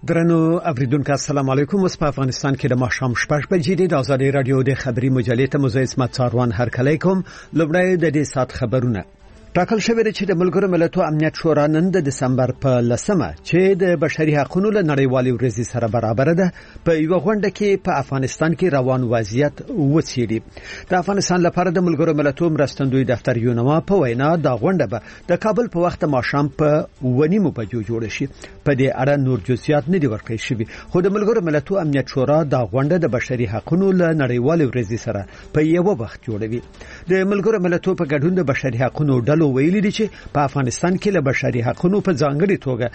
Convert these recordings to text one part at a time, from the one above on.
درنو اوریدونکو السلام علیکم. اوس په افغانستان کې د ماښام 6 بجې د آزادۍ رادیو د خبري مجلې ته مزه اسمت څاروان هرکلی کوم. لومړی د دې سات خبرونه. ټاکل شوی دی چې د ملګرو ملتونو امنیت شورا نن د دسمبر په 10مه چې د بشري حقوقو له نړیوالې ورځې سره برابر ده په یو غونډه کې په افغانستان کې روان وضعیت وڅېړي. د افغانستان لپاره د ملګرو ملتونو مرستندوی دفتر یونما په وینا دا غونډه به د کابل په وخت ماښام په 1:30 بجو جوړ شي. په دې اړه نور جزئیات نه دي ورکړل شوي، خو د ملګرو ملتونو امنیت شورا دا غونډه د بشري حقوقو له نړیوالې ورځې سره په یو وخت جوړوي. د ملګرو ملتونو په ګډون د بشري حقوقو ډلو ویلي دي چې په افغانستان کې له بشري حقوقو په ځانګړي توګه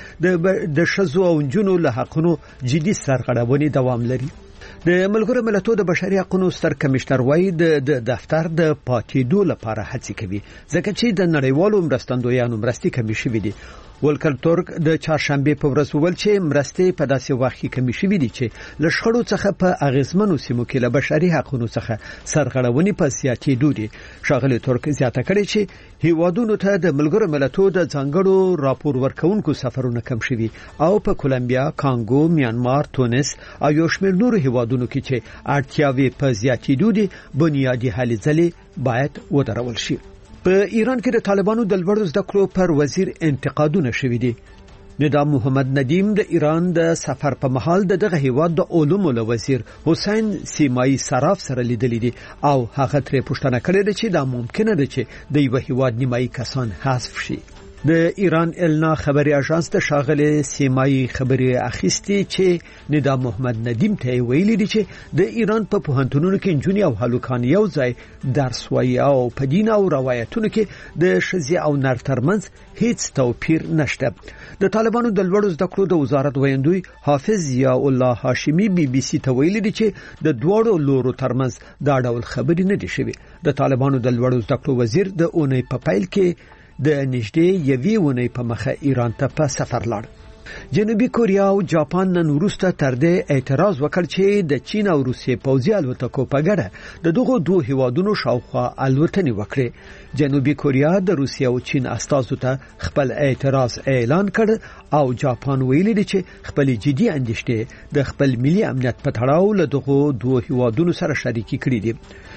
د ښځو او نجونو له حقوقو جدي سرغړونې دوام لري. د ملګرو ملتونو د بشري حقوقو ستر کمشنر وایي د دفتر د پاتېدو لپاره هڅې کوي ځکه چې د نړیوالو مرستندویانو مرستې کمې شوې دي. ولکر تورک د چهارشنبه په ورځ وویل چې مرستې په داسې وخت کې کمې شوې دي چې له شخړو څخه په اغیزمنو سیمو کې له بشري حقوقو څخه سرغړونې په زیاتېدو دي. ښاغلی تورک زیاته کړې چې هیوادونو ته د ملګرو ملتونو د ځانګړو راپور ورکونکو سفرونه کم شوي او په کولمبیا، کانګو، میانمار، تونس او یو شمېر نورو هیوادونو کې چې اړتیاوې په زیاتېدو دي بنیادي هلې ځلې باید ودرول شي. په ایران کې د طالبانو د لوړو زده کړو پر وزیر انتقادونه شوي دي. نظام محمد ندیم د ایران د سفر په مهال دغه هیواد د علومو له وزیر حسین سیمایی صراف سره لیدلی دي او هغه ترې پوښتنه کړې ده چې دا ممکنه ده چې د یو هیواد نیمایي کسان حذف شي. د ایران النا خبري اژانس د شاغله سیمایی خبري اخیستي چې نظام محمد ندیم ته ویلي دي چې د ایران په پوهنتونونو کې انجونی او هلوکان یو ځای درس وایي او په دین او روایتونو کې د شذي او نر ترمنځ هیڅ توپیر نشته. د طالبانو د لوړو زده کړو د وزارت ویندوی حافظ ضیاء الله هاشمی BBC ته ویلي دي چې د دوړو لورو ترمنځ دا ډول خبري نه دي شوي. د طالبانو د لوړو زده کړو وزیر د اونۍ په پیل کې د نږدې یوې ونې په مخه ایران ته په سفر لاړ. جنوبي کوریا او جاپان نن وروسته تر دې اعتراض وکړ چې د چین او روسیې پوځي الوتکو په ګډه د دغو دوه هیوادونو شاوخوا الوتنې وکړې. جنوبي کوریا د روسیې او چین استازو ته خپل اعتراض اعلان کړ او جاپان ویلي دی چې خپل جدي اندېښنې د خپل ملي امنیت په تړاو له دغو دوه هیوادونو سره شریکې کړې دي.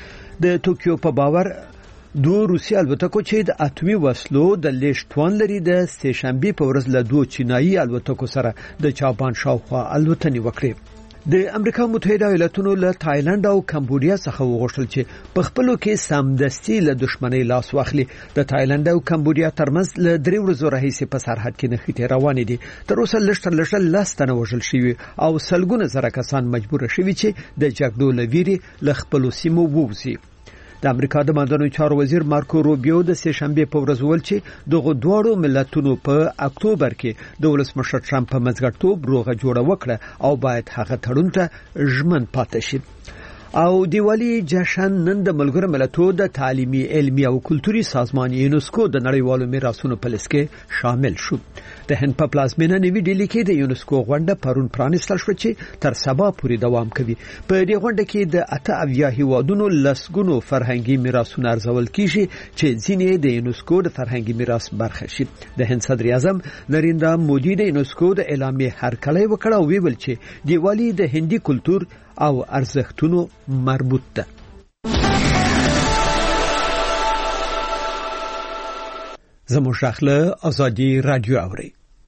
د ټوکیو په باور دو روسي الوتکو چې د اتومي وسلو د لیږد توان لري د سهشنبه په ورځ له دوه چینایي الوتکو سره د جاپان شاوخوا الوتنې وکړې. د امریکا متحده ایالاتونو له تایلند او کمبودیا څخه وغوښتل چې په خپلو کې سمدستي له دښمنۍ لاس واخلي. د تایلند او کمبودیا ترمنځ له 3 ورځو راهیسې په سرحد کې نښتې روانې دي. تر اوسه لږ تر لږه 10 تنه وژل شوي او سلګونه زره کسان مجبور شوي چې د جګړو له ویرې له خپلو سیمو ووځي. د امریکا د مدني چارو وزیر مارکو روبیو د سهشنبه په ورځ ویل چې دغه دواړو ملتونو په اکتوبر کې د ولسمشر ټرمپ په مزګړتوب روغه جوړه وکړه او باید هغه تړون ته ژمن پاتې شي. او دیوالی جشن نن د ملګرو ملتونو د تعلیمي، علمي او کلتوري سازمان یونسکو د نړیوالو میراثونو په لیست کې شامل شو. د هند په پلازمینه نوی ډیلی کې د یونسکو غونډه پرون پرانیستل شو چې تر سبا پورې دوام کوي. په دې غونډه کې د 88 هیوادونو لسګونو فرهنګي میراثونه ارزول کیږي چې ځینې د یونسکو د فرهنګي میراث برخه شي. د هند صدر اعظم نریندرا مودي د یونسکو د اعلامیې هرکلی وکړ او ویل چې دیوالی د هندي کلتور او ارزښتونو مربوط ده. زموږ شاخله ازادي رادیو اوري.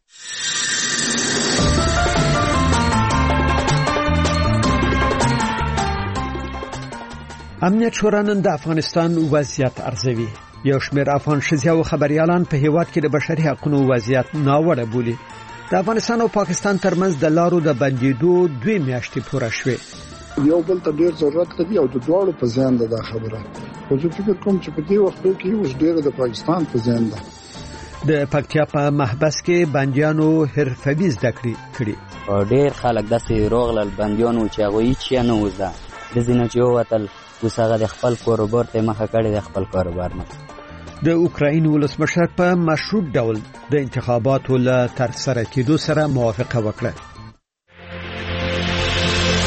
امنیت شورا نن د افغانستان وضعیت ارزوي. یو شمېر افغان ښځې او خبريالان په هیواد کې د بشري حقوقو وضعیت ناوړه بولي. د افغانستان او پاکستان ترمنځ د لارو د بندیدو 2 میاشتې پوره شوې. یو بل ته ډیر ضرورت لري او د دواړو په ځان ده خبره. خو زه فکر کوم چې په دې وخت کې اوس ډیر د پاکستان په ځان ده. د پکتیا په محبس کې بنديانو حرفوي زده کړې. ډیر خلک داسې روغلل بنديانو چې هغه هیڅ نه وزده د زینه چې وتل وسغه د خپل کاروبار ته مخه کړی د خپل کاروبار نه. د اوکراین ولسمشر په مشروط ډول د انتخاباتو له ترسره کېدو سره موافقه وکړه.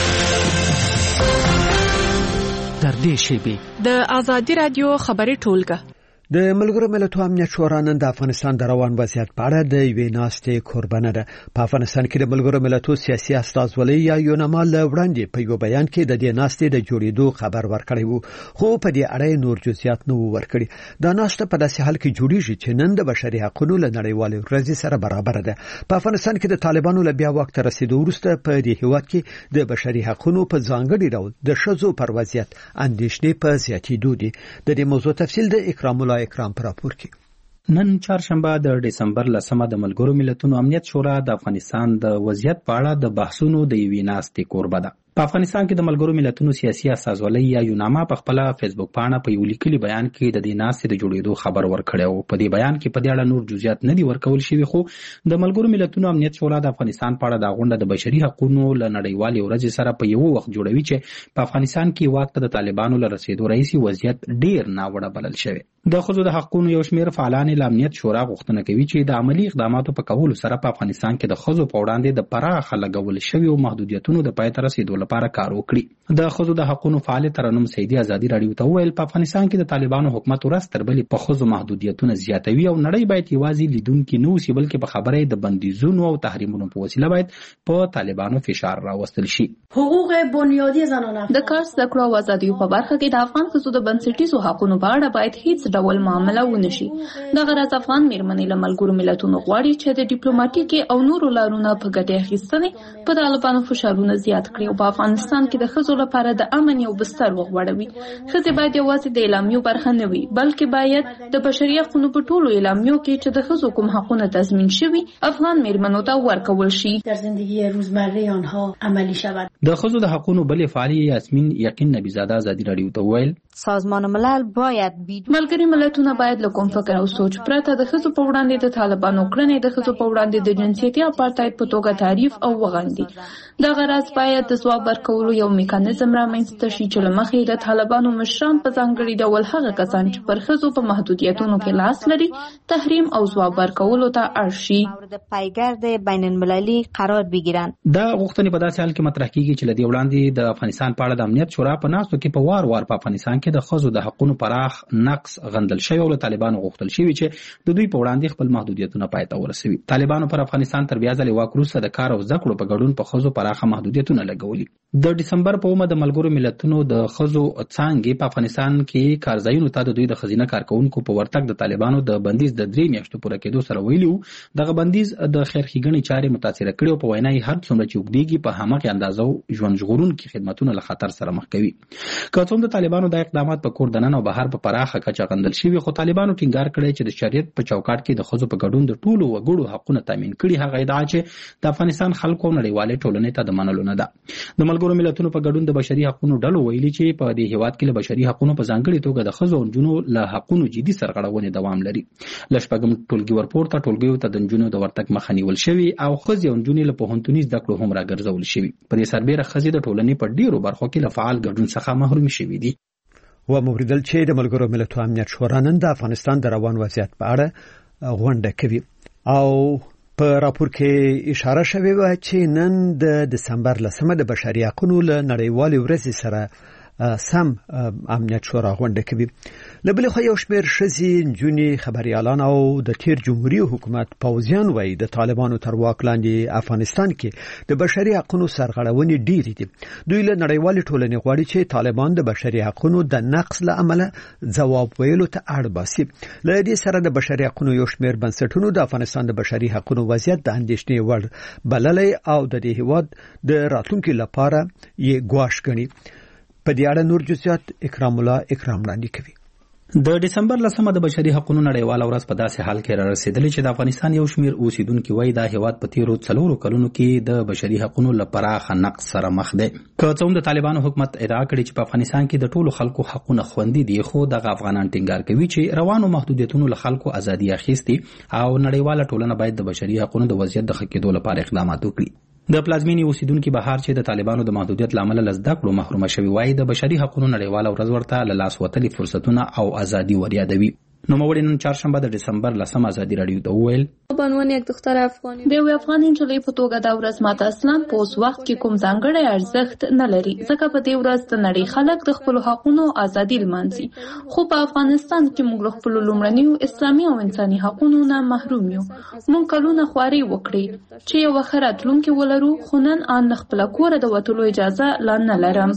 تر دې شی د آزادی رادیو خبري ټولګه د ملګرو ملتونو امنیت شورا نن د افغانستان د روان وضعیت په اړه د یوې ناستې قربانه ده. په افغانستان کې د ملګرو ملتونو سیاسي استازولۍ یا یونما له وړاندې په یو بیان کې د دې ناستې د جوړېدو خبر ورکړی وو، خو په دې اړه نور جزئیات نه وو ورکړي. دا ناسته په داسې حال کې جوړیږي چې نن د بشري حقوقو له نړیوالې ورځې سره برابر ده. په افغانستان کې د طالبانو له بیا وخت رسیدو وروسته په دې هیواد کې د بشري حقوقو په ځانګړي ډول د ښځو پر وضعیت اندېښنې په زیاتېدو دي. د دې موضوع تفصیل د اکرام پر راپور کې. نن چهارشنبه د دسمبر 10 د ملګرو ملتونو امنیت شورا د افغانستان د وضعیت په اړه د بحثونو د یوې ناستې کوربه ده. په افغانستان کې د ملګرو ملتونو سیاسي استازولۍ یا یونما په خپل فیسبوک پاڼه په یو لیکلي بیان کې د دې ناستې د جوړېدو خبر ورکړی و. په دې بیان کې په دې اړه نور جزئیات نه دي ورکول شوي، خو د ملګرو ملتونو امنیت شورا د افغانستان په اړه د غونډه د بشري حقوقو له نړیوالې ورځې سره په یو وخت جوړوي چې په افغانستان کې واک ته د طالبانو له رسیدو راځي وضعیت ډیر ناوړه بلل شوی. د ښځو د حقوقو یو شمېر فعالان له امنیت شورا غوښتنه کوي چې د عملی اقداماتو په کولو سره په افغانستان کې د ښځو په وړاندې د پراخه لګول شویو محدودیتونو د پای ته رسیدو لپاره کار وکړي. د ښځو د حقوقو فعال ترنم سیدی ازادي راډیو ته ویل په افغانستان کې د طالبانو حکومت ورځ تر بلې په ښځو محدودیتونه زیاتوي او نړۍ باید یوازې لیدونکي نه اوسي بلکې په خبره د بندیزونو او تحریمونو په وسیله باید په طالبانو فشار راوستل شي. حقوق بنیادی زنانه د کار زده کړو او ازادیو په برخه کې د افغان ښځو د بنسټیزو حقوقو په اړه باید هیڅ ډول معامله ونشي. د غرض افغان میرمنې له ملګرو ملتونو غواړي چې د ډیپلوماټیکي او نورو لارونو په ګټه اخیستنې په طالبانو فشارونه زیات کړي او په افغانستان کې د ښځو لپاره د امن یو بستر وغوړوي. ښځې باید یوازې د اعلامیو برخه نه وي بلکې باید د بشري حقوقو په ټولو اعلامیو کې چې د ښځو کوم حقونه تضمین شوي افغان میرمنو ته ورکول شي در زندگی روزمره آنها عملی شود. د ښځو د حقوقو بلې فعالې یاسمین یقین نبیزاده ازادي راډیو ته ویل سازمان ملل باید ملګري ملتونه باید له کوم فکر او سوچ پرته د ښځو په وړاندې د طالبانو کړنې د ښځو په وړاندې د جنسیتي اپارټاید په توګه تعریف او وغندي. د غرض باید د ځواب ورکولو یو میکانیزم رامنځته شي چې له مخې د طالبانو مشران په ځانګړي ډول هغه کسان چې پر ښځو په محدودیتونو کې لاس لري تحریم او ځواب ورکولو ته اړ شي. مورد پیگرد بین المللي قرار بگیرند. دا غوښتنې په داسې حال کې مطرح کیږي چې لدی وړاندې د افغانستان په اړه د امنیت شورا په ناستو کې په وار په افغانستان کې د ښځو د حقوقو پراخ نقص غندل شوی او له طالبانو غوښتل شوی چې د دوی په وړاندې خپل محدودیتونه پای ته ورسوي. طالبانو پر افغانستان تر بیا ځلې واک وروسته د کار او زده کړو په ګډون په ښځو پراخه محدودیتونه لګولي. د دسمبر په اومه د ملګرو ملتونو د ښځو څانګې په افغانستان کې کارځایونو ته د دوی د ښځینه کارکونکو په ورتګ د طالبانو د بندیز د 3 میاشتو پوره کېدو سره ویلي وو دغه بندیز د خیر ښېګڼې چارې متاثره کړي او په وینا یې هر څومره چې اوږدېږي په همغې اندازه ژوند ژغورونکي خدمتونه له خطر سره مخ کوي. که څوم د طالبانو د اقدامات په کور دننه او بهر په پراخه کچه غندل شوي، خو طالبانو ټینګار کړی چې د شریعت په چوکاټ کې د ښځو په ګډون د ټولو وګړو حقونه تامین کړي. هغه ادعا چې د افغانستان خلکو او نړیوالې ټولنې ته د منلو نه ده. د ملګرو ملتونو په ګډون د بشري حقوقو ډلو ویلي چې په دې هیواد کې له بشري حقوقو په ځانګړي توګه د ښځو او نجونو له حقوقو جدي سرغړونې دوام لري. له شپږم ټولګي ورپورته ټولګیو ته د نجونو د ورتګ مخه نیول شوې او ښځې او نجونې له پوهنتوني زده کړو هم راګرځول شوي. په دې سربیره ښځې د ټولنې په ډیرو برخو کې له فعال ګډون څخه محروم شوي دي. و موریدل چې د ملګرو ملتونو امنیت شورا نن د افغانستان د روان وضعیت په اړه غونډه کوي او په راپور کې اشاره شوې و چې نن د دسمبر 10 د بشري حقوقو له نړیوالې ورځې سره سم امنیت شورا غونډه کوي. له بلې خوا یو شمېر ښځې، نجونې، خبریالان او د تیر جمهوریت حکومت پوځیان وایي د طالبانو تر واک لاندې افغانستان کې د بشري حقوقو سرغړونې ډېرې دي. دوی له نړیوالې ټولنې غواړي چې طالبان د بشري حقوقو د نقض له امله ځواب ویلو ته اړ باسي. له دې سره د بشري حقوقو یو شمېر بنسټونو د افغانستان د بشري حقوقو وضعیت د اندېښنې وړ بللی او د دې هیواد د راتلونکي لپاره یې ګواښ ګڼي. په دې اړه نور جزئیات اکرام وړاندې کوي. د دسمبر 10 د بشري حقوقو نړیواله ورځ په داسې حال کې را رسیدلې چې د افغانستان یو شمېر اوسیدونکو وایي دا هیواد په تیرو 4 کلونو کې د بشري حقوقو لپاره نقص سره مخ دی. که څوم د طالبانو حکومت ادعا کړي چې په افغانستان کې د ټولو خلکو حقوقونه خوندي دي، خو دغه افغانان ټینګار کوي چې روانو محدودیتونو له خلکو ازادي اخیستي او نړیواله ټولنه باید د بشري حقوقو د وضعیت د ښه کېدو لپاره اقدامات وکړي. د پلازمینې اوسیدونکو بهار چې د طالبانو د محدودیت لامل له زده کړو محروم شوی وای د بشري حقوقو نړیواله ورځ ورته له لاس وتلي فرصتونه او ازادي ور یادوي. نوموړي نن چهارشنبه د ډسمبر 10 ازادي رادیو ته وویل د یو افغان نجلۍ په توګه دا ورځ ماته اصلاً په اوس وخت کې کوم ځانګړی ارزښت نه لري، ځکه په دې ورځ د نړۍ خلک د خپلو حقونو ازادي لمانځي. خو په افغانستان کې موږ له خپلو لومړنیو اسلامي او انساني حقونو نه محروم یو. موږ کلونه خواري وکړې چې یو ښه راتلونکی ولرو، خو نن آن له خپله کوره د وتلو اجازه لا نه لرم.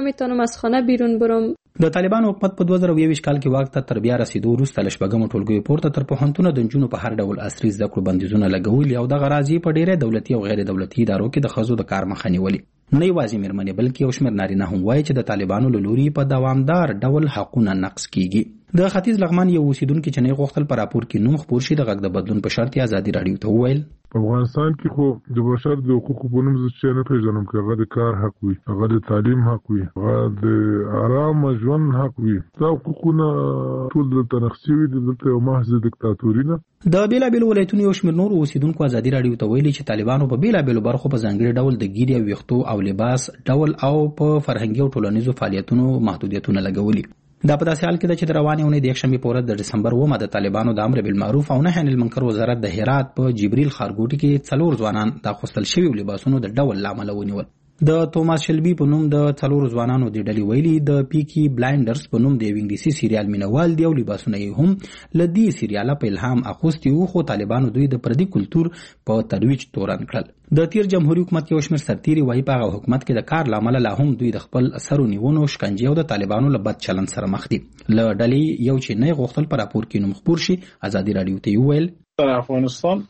د طالبانو حکومت په 2021 کال کې واک ته تر بیا رسیدو وروسته له شپږمو ټولګیو پورته تر پوهنتونه د نجونو په هر ډول عصري زده کړو بندیزونه لګولي او دغه راز یې په ډېری دولتي او غیر دولتي ادارو کې د ښځو د کار مخه نیولې. نه یوازې مېرمنې بلکې یو شمېر نارینه هم وایي چې د طالبانو له لوري په دوامدار ډول حقونه نقض کیږي. د ختیځ لغمان یو اوسیدونکي چې نه غوښتل په راپور کې نوم خپور شي د غږ د بدلون په شرط ازادي رادیو ته وویل په افغانستان کې خو د بشر د حقوقو په نوم څه نه پیژنم چې هغه د کار حق وي، هغه د تعلیم حق وي، هغه د آرام ژوند حق وي. دا حقوقونه ټول دلته نقض وي، دلته یو محض دیکتاتوري ده. د بیلابیلو ولایتونو یو شمېر نور اوسیدونکو ازادي رادیو ته ویلي چې طالبانو په بیلابیلو برخو په ځانګړي ډول د ګیرې او ویښتو او لباس ډول او په فرهنګي او ټولنیزو فعالیتونو محدودیتونه لګولي. دا په داسې حال کې ده چې د روانې اونۍ د یکشنبې په ورځ د ډسمبر 9 د طالبانو د امر بالمعروف او نهي عن المنکر وزارت د هرات په جبریل ښارګوټي کې 4 ځوانان د اغوستل شویو لباسونو د ډول له امله ونیول. د توماس شلبي په نوم د 4 ځوانانو د ډلې ویلي د پیکی بلایندرز په نوم د یو انګلیسي سریال مینوال دی او لباسونه یې هم ل دې سریاله په الهام اخوستي وو، خو طالبانو دوی د پردي کلتور په ترویج تورن کړل. د تیر جمهوریت حکومت یو شمېر سرتیري وایي په هغه حکومت کې د کار لامل لا هم دوی د خپل سرو نیونو شکنجې او د طالبانو له بد چلند سره مخ دي. له ډلې یو چې نه غوښتل په راپور کې نوم خپور شي ازادي رادیو ته ویل په افغانستان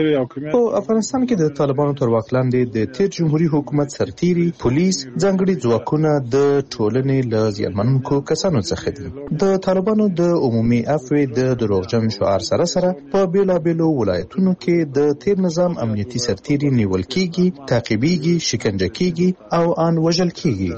کې د طالبانو تر واک لاندې د تیر جمهوریت حکومت سرتیري، پولیس، ځانګړي ځواکونه د ټولنې له زیانمنونکو کسانو څخه دي. د طالبانو د عمومي عفو د دروغجن شعار سره په بیلابیلو ولایتونو کې د تیر نظام امنیتي سرتیري نیول کیږي، تعقیبېږي، شکنجه کیږي او ان وژل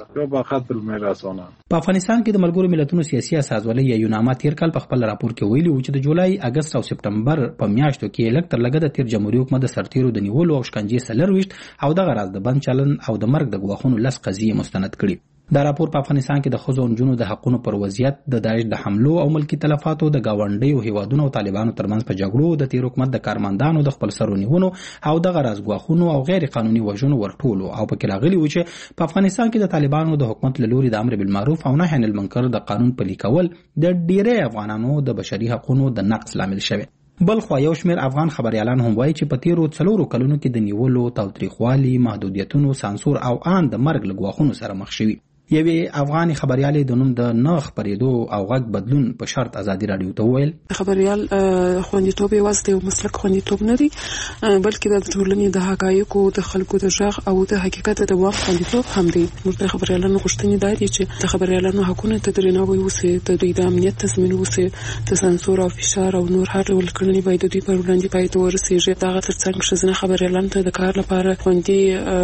کیږي. په افغانستان کې د ملګرو ملتونو سیاسي اساسولۍ یا یوناما تیر کال په خپل راپور کې ویلي و چې د جولای، اگست او سپټمبر په میاشتو کې لږ تر لږه د تیر جمهوریت حکومت د سرتیرو د نیولو او شکنجې 24 او دغه راز د بند چلن او د مرګ د ګواښونو 10 قضیې مستند کړي. دا راپور په افغانستان کې د ښځو او نجونو د حقونو پر وضعیت، د داعش د حملو او ملکي تلفاتو، د ګاونډیو هیوادونو او طالبانو ترمنځ په جګړو، د تیر حکومت د کارمندانو د خپل سرو نیونو او دغه راز ګواښونو او غیر قانوني وژنو ورټولو او پکې راغلي و چې په افغانستان کې د طالبانو د حکومت له لوري د امر بالمعروف او نهي عن المنکر د قانون پلي کول د ډیری افغانانو د بشري حقونو د نقض لامل شوی. بل خو یو شمېر افغان خبريالان هم وایي چې په تیرو 4 کلونو کې د نیولو، تاوتریخوالي، محدودیتونو، سانسور او ان د مرګ له ګواښونو سره مخ شوي. یوې افغاني خبريالې د نوم د نه خبرېدو او غږ بدلون په شرط ازادي رادیو ته وویل خبريال خوندیتوب یوازې د مسلک خوندیتوب نه دی، بلکې د ټولنې د حقایقو، د خلکو د ژغ او د حقیقت د واک خوندیتوب هم دی. موږ د خبريالانو غوښتنې دا دي چې د خبريالانو حقونه ته درناوی وشي، د دوی د امنیت تضمین وشي، د سانسور او فشار او نور هر ډول کړنې باید د دوی پر وړاندې پای ته ورسیږي. دغه ترڅنګ ښځینه خبريالانو ته د کار لپاره خوندي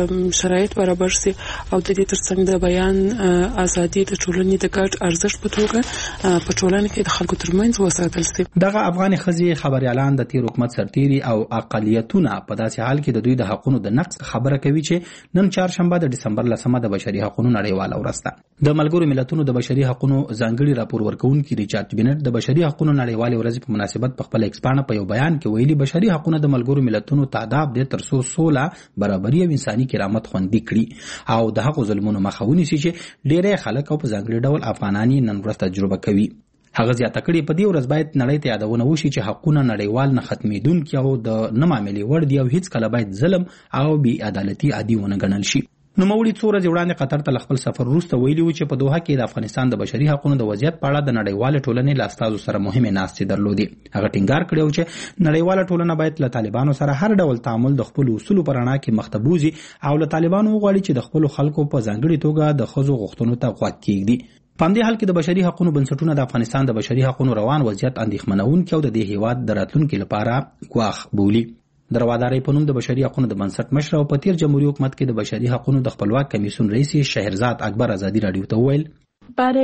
شرایط برابر شي او د دې ترڅنګ د بیان ازادي د ټولنې د ګډ ارزښت په توګه په ټولنه کې د خلکو ترمنځ وساتل شي. دغه افغاني ښځې خبريالان د تیر حکومت سرتیري او اقلیتونه په داسې حال کې د دوی د حقونو د نقض خبره کوي چې نن چهارشنبه د ډسمبر 10 د بشري حقونو نړیواله ورځ ده. د ملګرو ملتونو د بشري حقونو ځانګړي راپور ورکونکي ریچارډ بینټ د بشري حقونو نړیواله ورځ په مناسبت په خپل ایکس پاڼه په یو بیان کې ویلي بشري حقونه د ملګرو ملتونو تعهد دي تر څو سوله، برابري او انساني کرامت خوندي کړي او د حق ظلمونو مخه ونیسي چې ډېر خلک او په ځانګړي ډول افغانانی نن ورځ تجربه کوي. هغه زیاته کړي په دې ورځ باید نړۍ ته یادونه وشي چې حقونه نړیوال نه ختمېدونکي او د نه معاملې وړ دي او هیڅ کله باید ظلم او بې عدالتي عادي ونه ګڼل شي. نوموړي څو ورځې وړاندې قطر ته خپل سفر وروسته ویلي و چې په دوحه کې د افغانستان د بشري حقونو د وضعیت په اړه د نړیوال ټولنې له استازو سره مهمه ناستې درلودې. هغه ټینګار کړی و چې نړیواله ټولنه باید له طالبانو سره هر ډول تعامل د خپل اصولو پر رڼا کې مخ ته بوځي او له طالبانو وغواړي چې د خپل خلکو په ځانګړي توګه د ښځو غوښتنو ته غوږ کېږدي. په همدې حال کې د بشري حقونو بنسټونه د افغانستان د بشري حقونو روان وضعیت اندېښمنونکی او د دې هیواد د راتلونکي لپاره ګواښ بولي. د روادارۍ په نوم د بشري حقونو د بنسټ مشر او په تیر جمهوریت حکومت کې د بشري حقونو د خپلواک کمیسیون رئیس شهرزاد اکبر ازادي رادیو ته وویل برای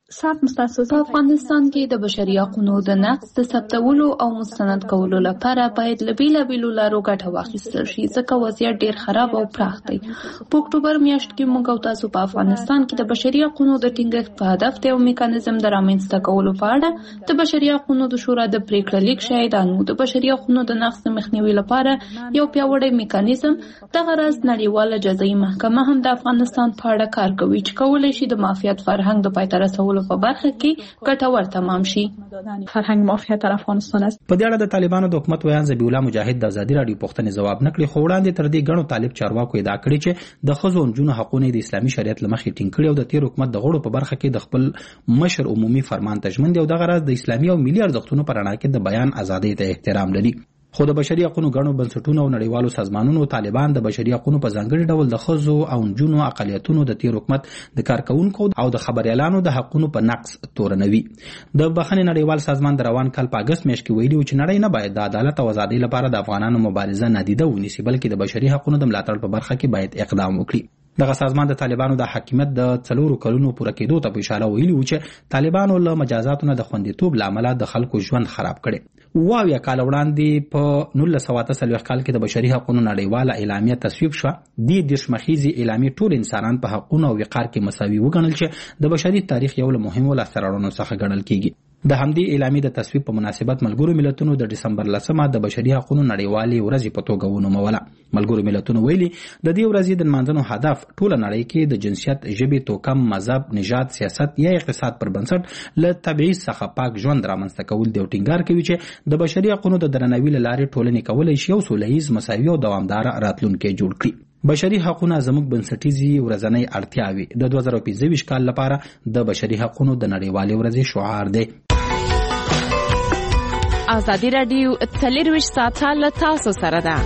په افغانستان کې د بشري حقوقو د نقض د ثبتولو او مستند کولو لپاره باید له بیلابیلو لارو ګټه واخیستل شي، ځکه وضعیت ډیر خراب او پراخ دی. په اکتوبر میاشت کې موږ او تاسو په افغانستان کې د بشري حقوقو د ټینګښت په هدف د یو میکانیزم د رامنځته کولو په اړه د بشري حقوقو د شورا د پریکړه لیک شاهدانو. د بشري حقوقو د نقض د مخنیوي لپاره یو پیاوړی میکانیزم دغه راز نړیواله جزایي محکمه هم د افغانستان په اړه کار کوي چې کولی شي د مافیات فرهنګ د پای ته رسولو په برخه کې ګټور تمام شي. فرهنګ مافیا در افغانستان است. په دې اړه د طالبانو د حکومت ویان ذبیح الله مجاهد د ازادي رادیو پوښتنې ځواب نکړي، خو وړاندې تر دې غنو طالب چارواکو ادعا کړې چې د ښځو او نجونو حقوقونه د اسلامي شریعت لمخې ټینګ کړي او د تیر حکومت د غړو په برخه کې د خپل مشر عمومي فرمان تجمن دی او دغه راز د اسلامي او ملي ارزښتونو پر اړه کې د بیان ازادۍ ته احترام لري. خو د بشري حقوقو غنو بنسټونو او نړیوالو سازمانونو طالبان د بشري حقوقو په ځانګړي ډول د ښځو او نجونو اقلیتونو د تیر حکومت د کارکونکو او د خبريالانو د حقوقو په نقض تورنوي. د بخښنې نړیوال سازمان د روان کال په اگست میاشت کې ویلي چې نړۍ نه باید د عدالت او ازادۍ لپاره د افغانانو مبارزه نادیده ونیسي، بلکې د بشري حقوقو د ملاتړ په برخه کې باید اقدام وکړي. دغه سازمان د طالبانو د حاکمیت د 4 کلونو پوره کېدو ته په اشاره ویلي چې طالبانو له مجازاتو نه د خوندیتوب لامل د خلکو ژوند خراب کړي. واویا کال وړاندې په 1943 کال کې د بشري حقوقو نړیواله اعلامیه تصویب شوه. د دشمخیزي اعلامیه ټول انسانان په حقوقو او وقار کې مساوي وګڼل چې د بشري تاریخ یو له مهمو لاسته راوړنو څخه ګڼل کیږي. د همدې اعلامیې د تصویب په مناسبت ملګرو ملتونو د ډسمبر 10 د بشري حقوقو نړیوالې ورځ په توګه ونوموله. ملګرو ملتونو ویلي د دې ورځې د نمانځنو هدف ټول نړۍ کې د جنسیت، ژبې، توکم، مذهب، نژاد، سیاست یا اقتصاد پر بنسټ له تبعیض څخه پاک ژوند رامنځته کول دی او ټینګار کوي چې د بشري حقوقو د درناوي لارې ټولنې کولای شي یو سولیز، مساوي او دوامدار راتلونکی جوړ کړي. بشري حقوقونه زموږ بنسټیزي ورځنۍ اړتیاوي د 2025 کال لپاره د بشري حقوقو د نړیوالې ورځې شعار دی. ازادي رادیو 24 ساعته له تاسو سره ده.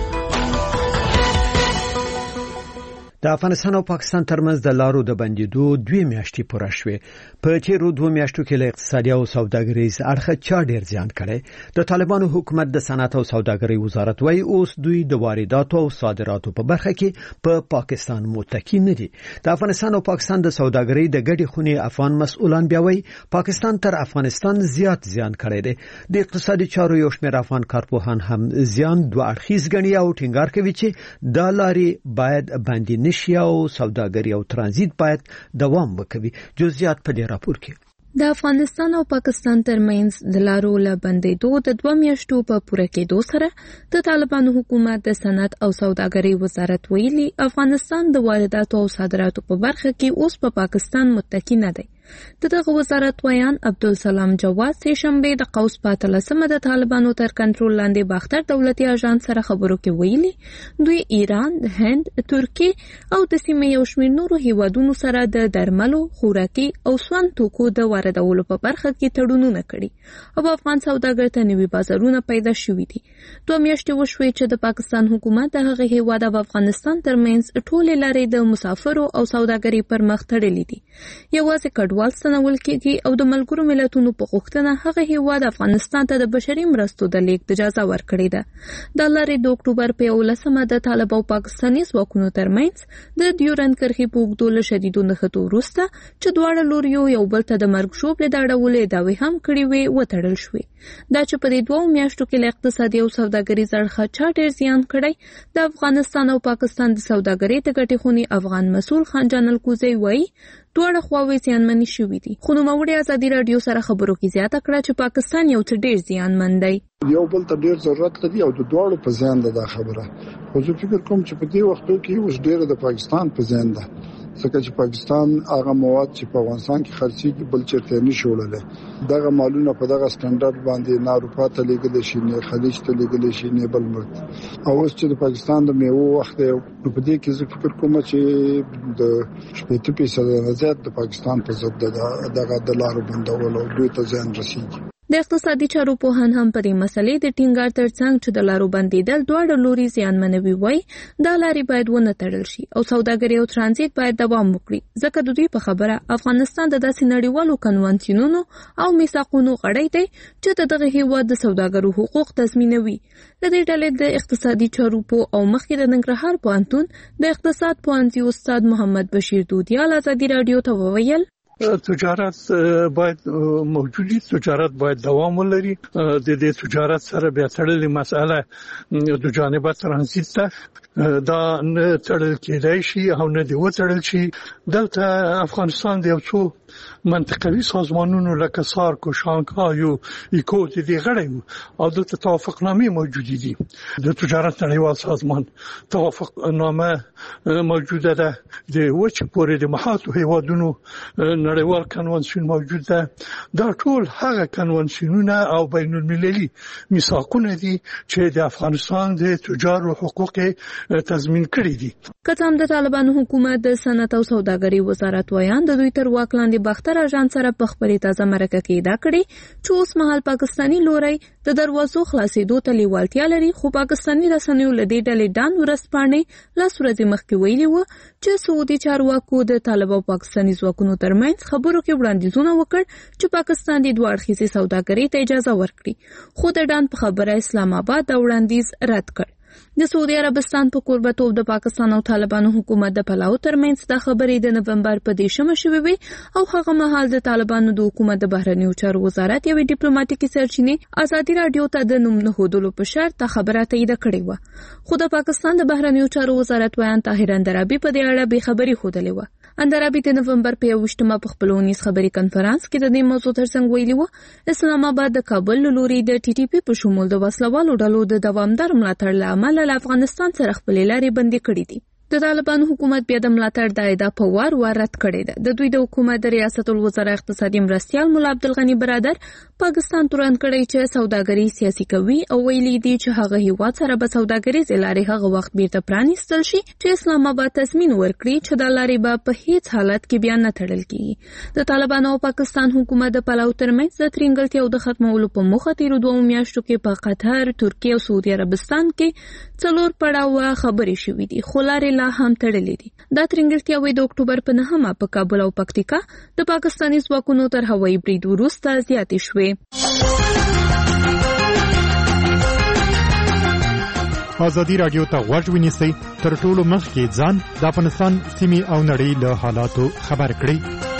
د افغانستان او پاکستان ترمنځ د لارو د بندیدو 2 میاشتې پوره شوې. په تیرو 2 میاشتو کې له اقتصادي او سوداګریز اړخه چا ډیر زیان کړي. د طالبانو حکومت د صنعت او سوداګرۍ وزارت وايي اوس دوی د وارداتو او صادراتو په برخه کې په پاکستان متکی نه دي. د افغانستان او پاکستان د سوداګرۍ د ګډې خونې افغان مسؤلان بیا وايي پاکستان تر افغانستان زیات زیان کړی دی. د اقتصادي چارو یو شمېر افغان کارپوهان هم زیان دوه اړخیز ګڼي او ټینګار کوي چې د لارې باید بندي نشي او سوداګري او ترانزیت باید دوام وکړي. جزئیات په دې راپور کې. د افغانستان او پاکستان ترمنځ د لارو له بندیدو د 2 میاشتو په پوره کېدو سره د طالبانو حکومت د صنعت او سوداګرۍ وزارت ویلي افغانستان د وارداتو او صادراتو په برخه کې اوس په پاکستان متکی نه دی. دغه وزارت ویان عبدالسلام جواد سه شنبه د قوس په 13 د طالبانو تر کنټرول لاندې باختر دولتي اژانس سره خبرو کې ویلي دوی ایران، هند، ترکیه او د سیمې یو شمېر نورو هیوادونو سره د درملو، خوراکي او سون توکو د واردولو په برخه کې تړونونه کړي او افغان سوداګر ته نوي بازارونه پیدا شوي دي. 2 میاشتې وشوې چې د پاکستان حکومت د هغه هیواد او افغانستان ترمنځ ټولې لارې د مسافرو او سوداګرۍ پر مخ تړلې دي. یوازې کډوال ستنول کېږي او د ملګرو ملتونو په غوښتنه هغه هیواد افغانستان ته د بشري مرستو د لیږد اجازه ورکړې ده. د لارې د اکتوبر په 11 د طالب او پاکستاني ځواکونو ترمنځ د ډیورند کرښې په اوږدو له شدیدو نښتو وروسته چې دواړه لوریو یو بل ته د مرګ ژوبلې د اړولو دعوې هم کړې وې وتړل شوې. دا چې په دې 2 میاشتو کې له اقتصادي او سوداګریز اړخه چا ډېر زیان کړی د افغانستان او پاکستان د سوداګرۍ د ګټې خونې افغان مسؤل خان جان الکوزی وایي دواړه خواوې زیانمنې شوي دي. خو نوموړي ازادي رادیو سره خبرو کې زیاته کړه چې پاکستان یو څه ډېر زیانمن دی. یو بل ته ډېر ضرورت لري او د دواړو په زیان ده دا خبره. خو زه فکر کوم چې په دې وختو کې اوس ډېر د پاکستان په زیان ده ځکه چې پاکستان هغه مواد چې په افغانستان کې خرڅېږي بل چېرته نه شي وړلی. دغه مالونه په دغه سټنډرډ باندې نه اروپا ته لیږلی شي نه خلیج ته لیږلی شي نه بل ملک. او اوس چې د پاکستان د میوو وخت دی نو په دې کې زه فکر کوم چې د 80% نه زیات د پاکستان په ضد دغه د لارو بندول او دوی ته زیان رسېږي. د اقتصادي چارو پوهان هم په دې مسلې د ټینګار ترڅنګ چې د لارو بندیدل دواړه لوري زیانمنوي وایي دا لارې باید ونه تړل شي او سوداګري او ترانزیت باید دوام وکړي ځکه د دوی په خبره افغانستان د داسې نړیوالو کنوانسیونونو او میثاقونو غړی دی چې د دغه هیواد د سوداګرو حقوق تضمینوي. د دې ډلې د اقتصادي چارو په او مخکې د ننګرهار پوهنتون د اقتصاد پوهنځي استاد محمد بشیر دودیال ازادي رادیو ته وویل تجارت باید موجودی، تجارت باید دوام ولري. د دې تجارت سره بیا تړلې مسأله د جانبه ترانزیت ته دا نه تړل کېدای شي او نه دی وتړل شي. دلته افغانستان د یو څو منطقوي سازمانونو لکه سارک او شانګهای او ایکو د دې غړي او د توافقنامې موجوده دي. د تجارت نړیوال سازمان توافقنامه موجوده ده. د وچ پورې د محاطو هیوادونو نړیوال کنوانسیون موجود ده. دا ټول هغه کنوانسیونونه او بین المللي میثاقونه دي چې د افغانستان د تجارو حقوق تضمین کړی دي. کته هم د طالبانو حکومت د صنعت او سوداګرۍ وزارت وایان د دوی تر واک لاندې باختر اژانس سره په خبرې تازه مرکه کې دا کړی چې اوس مهال پاکستانی لوري د دروازو خلاصېدو ته لیوالتیا لري، خو پاکستانی رسنیو لدې ډلې ډان ورسپانې لاس ورځې مخکې ویلي و چې سعودي چارواکو د طالب او پاکستانی ځواکونو ترمنځ خبرو کې وړاندیزونه وکړ چې پاکستان د دوه اړخیزې سوداګرۍ ته اجازه ورکړي، خو د ډان په خبره اسلام آباد دا وړاندیز رد کړ. د سعودي عربستان په کوربتوب د پاکستان او طالبانو حکومت د پلاو ترمنځ د خبرې د نومبر په 10 شوې وي او هغه مهال د طالبانو د حکومت د بهرنیو چارو وزارت یوې ډیپلوماټیکي سرچینې ازادي رادیو ته د نوم نه هودلو په شرط خبره تایید کړې و، خو د پاکستان د بهرنیو چارو وزارت ویان طاهر اندرابي په دې اړه به خبري خوده و. اندرابي د نومبر په 21 په خپل ونیس خبري کانفرنس کې د دې موضوع ترڅنګ ویلي و اسلام آباد د کابل لوري د ټي ټي پی په شمول د وسلوالو ډلو د دوامدار ملاتړ لامل له افغانستان سره خپل لارې بندي کړې دي. د طالبانو حکومت بیا د ملاتړ د ادعا په وار رد کړې ده. د دوی د حکومت د ریاست الوزرا اقتصادي مرستیال مولا عبدالغنی برادر پاکستان تورن کړی چې سوداګري سیاسي کوي او ویلي دي چې هغه هیواد سره به سوداګري لارې هغه وخت بیرته پرانیستل شي چې اسلام آباد تضمین ورکړي چې د لارې به په هیڅ حالت کې بیا نه تړل کیږي. د طالبانو او پاکستان حکومت د پلاو ترمنځ د ترنګلتیا او د ختمولو په موخه تیرو 2 میاشتو کې په قطر، ترکیه او سعودي عربستان کې 4 پړاوه خبرې شوې دي، خو لارې لا هم تړلې دي. دا ترنګلتیاوې د اکتوبر په 9 په کابل او پکتیکا د پاکستاني ځواکونو تر هوایي برید وروسته زیاتې شوې. ازادي رادیو ته غوږ ونیسئ، تر ټولو مخکې ځان د افغانستان سیمې او نړۍ له حالاتو خبر کړئ.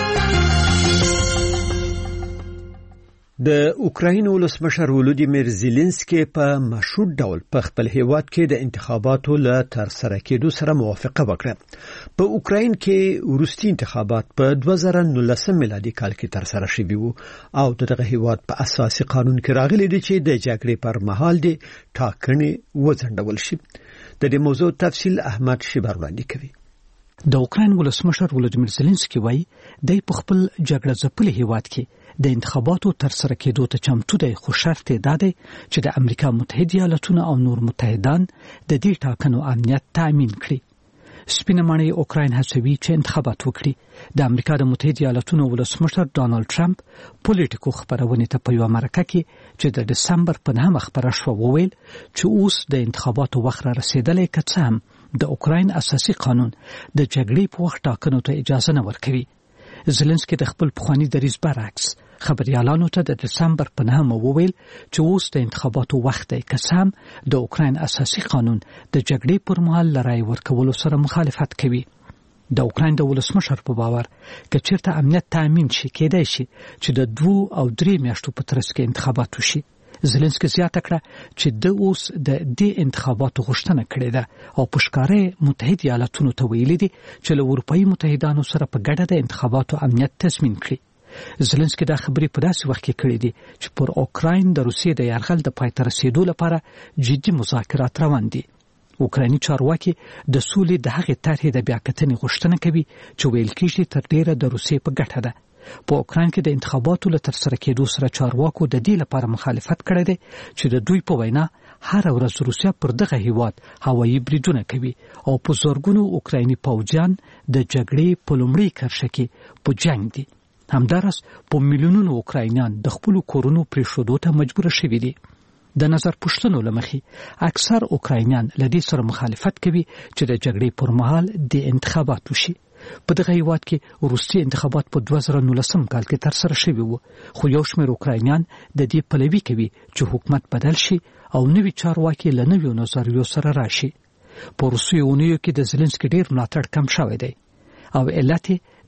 د اوکراین ولسمشر ولودیمیر زيلنسکي په مشروط ډول په خپل هیواد کې د انتخاباتو له ترسره کېدو سره موافقه وکړه. په اوکراین کې وروستي انتخابات په 2019 میلادي کال کې ترسره شوي وو او دغه هیواد په اساسي قانون کې راغلي دي چې د جګړې پر مهال د ټاکنې وځنډول شي. د دې موضوع تفصیل احمد شیبر وړاندې کوي. د اوکراین ولسمشر ولودیمیر زيلنسکي وایي د خپل جګړه ځپلي هیواد کې د انتخاباتو ترسره کېدو ته چمتو دی، خو شرط یې دا دی چې د امریکا متحده ایالاتونو او نور متحدان د دې ټاکنو امنیت تامین کړي. سپینه ماڼۍ اوکراین هڅوي چې انتخابات وکړي. د امریکا د متحده ایالاتونو ولسمشر ډانلډ ټرمپ پولیټیکو خبرونه ته په یو مرکه کې چې د دسمبر په 9 خبره شو وویل چې اوس د انتخاباتو وخت را رسیدلی، که څه هم د اوکراین اساسي قانون د جګړې په وخت ټاکنو ته اجازه نه ورکوي. زيلنسکي د خپل پخوانی دریځ برعکس خبريالانو ته د دسمبر په 9 وویل چې اوس د انتخاباتو وخت دی، که څه هم د اوکراین اساسي قانون د جګړې پر مهال لړۍ ورکولو سره مخالفت کوي. د اوکراین د ولسمشر په باور که چیرته امنیت تامین شي، کېدای شي چې د 2 او 3 میاشتو په ترڅ کې انتخابات وشي. زيلنسکي زیاته کړه چې د اوس د دې انتخاباتو غوښتنه کړې ده او په ښکاره متحده ایالاتونو ته ویلي دي چې له اروپایي متحدانو سره په ګډه د انتخاباتو امنیت تضمین کړي. زيلنسکي دا خبرې په داسې وخت کې کړې دي چې پر اوکراین د روسیې د یرغل د پای ته رسیدو لپاره جدي مذاکرات روان دي. اوکرایني چارواکي د سولې د هغې طرحې د بیاکتنې غوښتنه کوي چې ویل کېږي تر ډیره د روسیې په ګټه ده. په اوکراین کې د انتخاباتو له ترسره کېدو سره چارواکو د دې لپاره مخالفت کړی دی چې د دوی په وینا هر ورځ روسیا پر دغه هیواد هوایي بریدونه کوي او په زورګونو اوکرایني پوځیان د جګړې په لومړۍ کرښه کې په جنگ دي. همدارس په میلیونونو اوکراینیان د خپل کورونو پریښودو ته مجبور شوي دي. د نظر پوښتنو لمخې اکثر اوکراینیان له دې سره مخالفت کوي چې د جګړې پر مهال د انتخابات وشي. په دغه هیواد کې وروستي انتخابات په 2019 کال کې ترسره شوي وو، خو یو شمېر اوکراینیان د دې پلوي کوي چې حکومت بدل شي او نوي چارواکي له نویو نظریو سره راشي. په روسیې اونیو کې د زيلنسکي ډېر ملاتړ کم شوی دی او علت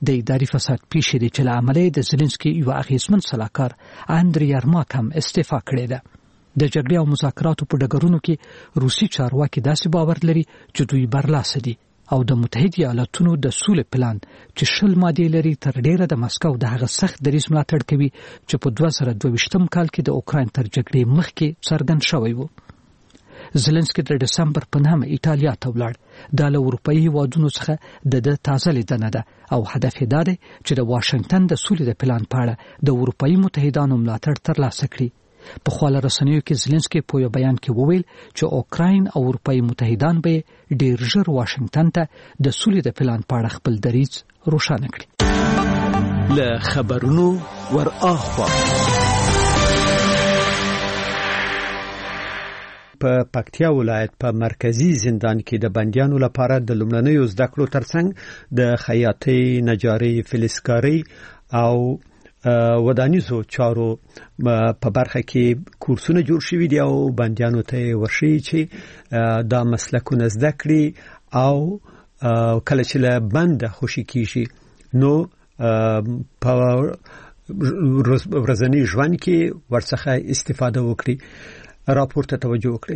د اداري فساد پیښې دي چې له امله د زلنسکي یو اغیزمن سلاکار اندری یارماک هم استعفا کړې ده. د جګړې او مذاکراتو په ډګرونو کې روسي چارواکي داسې باور لري چې دوی برلاسه دي او د متحده ایالاتونو د سولې پلان چې 20 مادې لري تر ډیره د مسکو د هغه سخت دریځ ملاتړ کوي چې په 2022 کال کې د اوکراین تر جګړې مخکې څرګند شوی و. زلنسکي د دسمبر په 9 ایټالیا ته ولاړ. د اروپایي هیوادونو څخه د تازه لیدنه ده او هدف یې دا دی چې د واشنگټن د سولې د پلان په اړه د اروپایي متحدانو ملاتړ ترلاسه کړي. په خواله رسنیو کې زلنسکي په یو بیان کې وویل چې اوکراین او اروپایي متحدان به ډیر ژر واشنگټن ته د سولې د پلان په اړه خپل دریځ روښانه کړي. له خبرونو ور اخوا په پکتیا ولایت په مرکزی زندان کې د بندیانو لپاره د لومړنیو زده کړو ترڅنګ د خیاطۍ، نجارۍ، فلزکارۍ او ودانیزو چارو په برخه کې کورسونه جوړ شوي دي او بندیانو ته ورشي چې دا مسلکونه زده کړي او کله چې له بند خوشي کیږي نو په ورځني ژوند کې ورڅخه استفاده وکړي. راپورته توجه وکړي.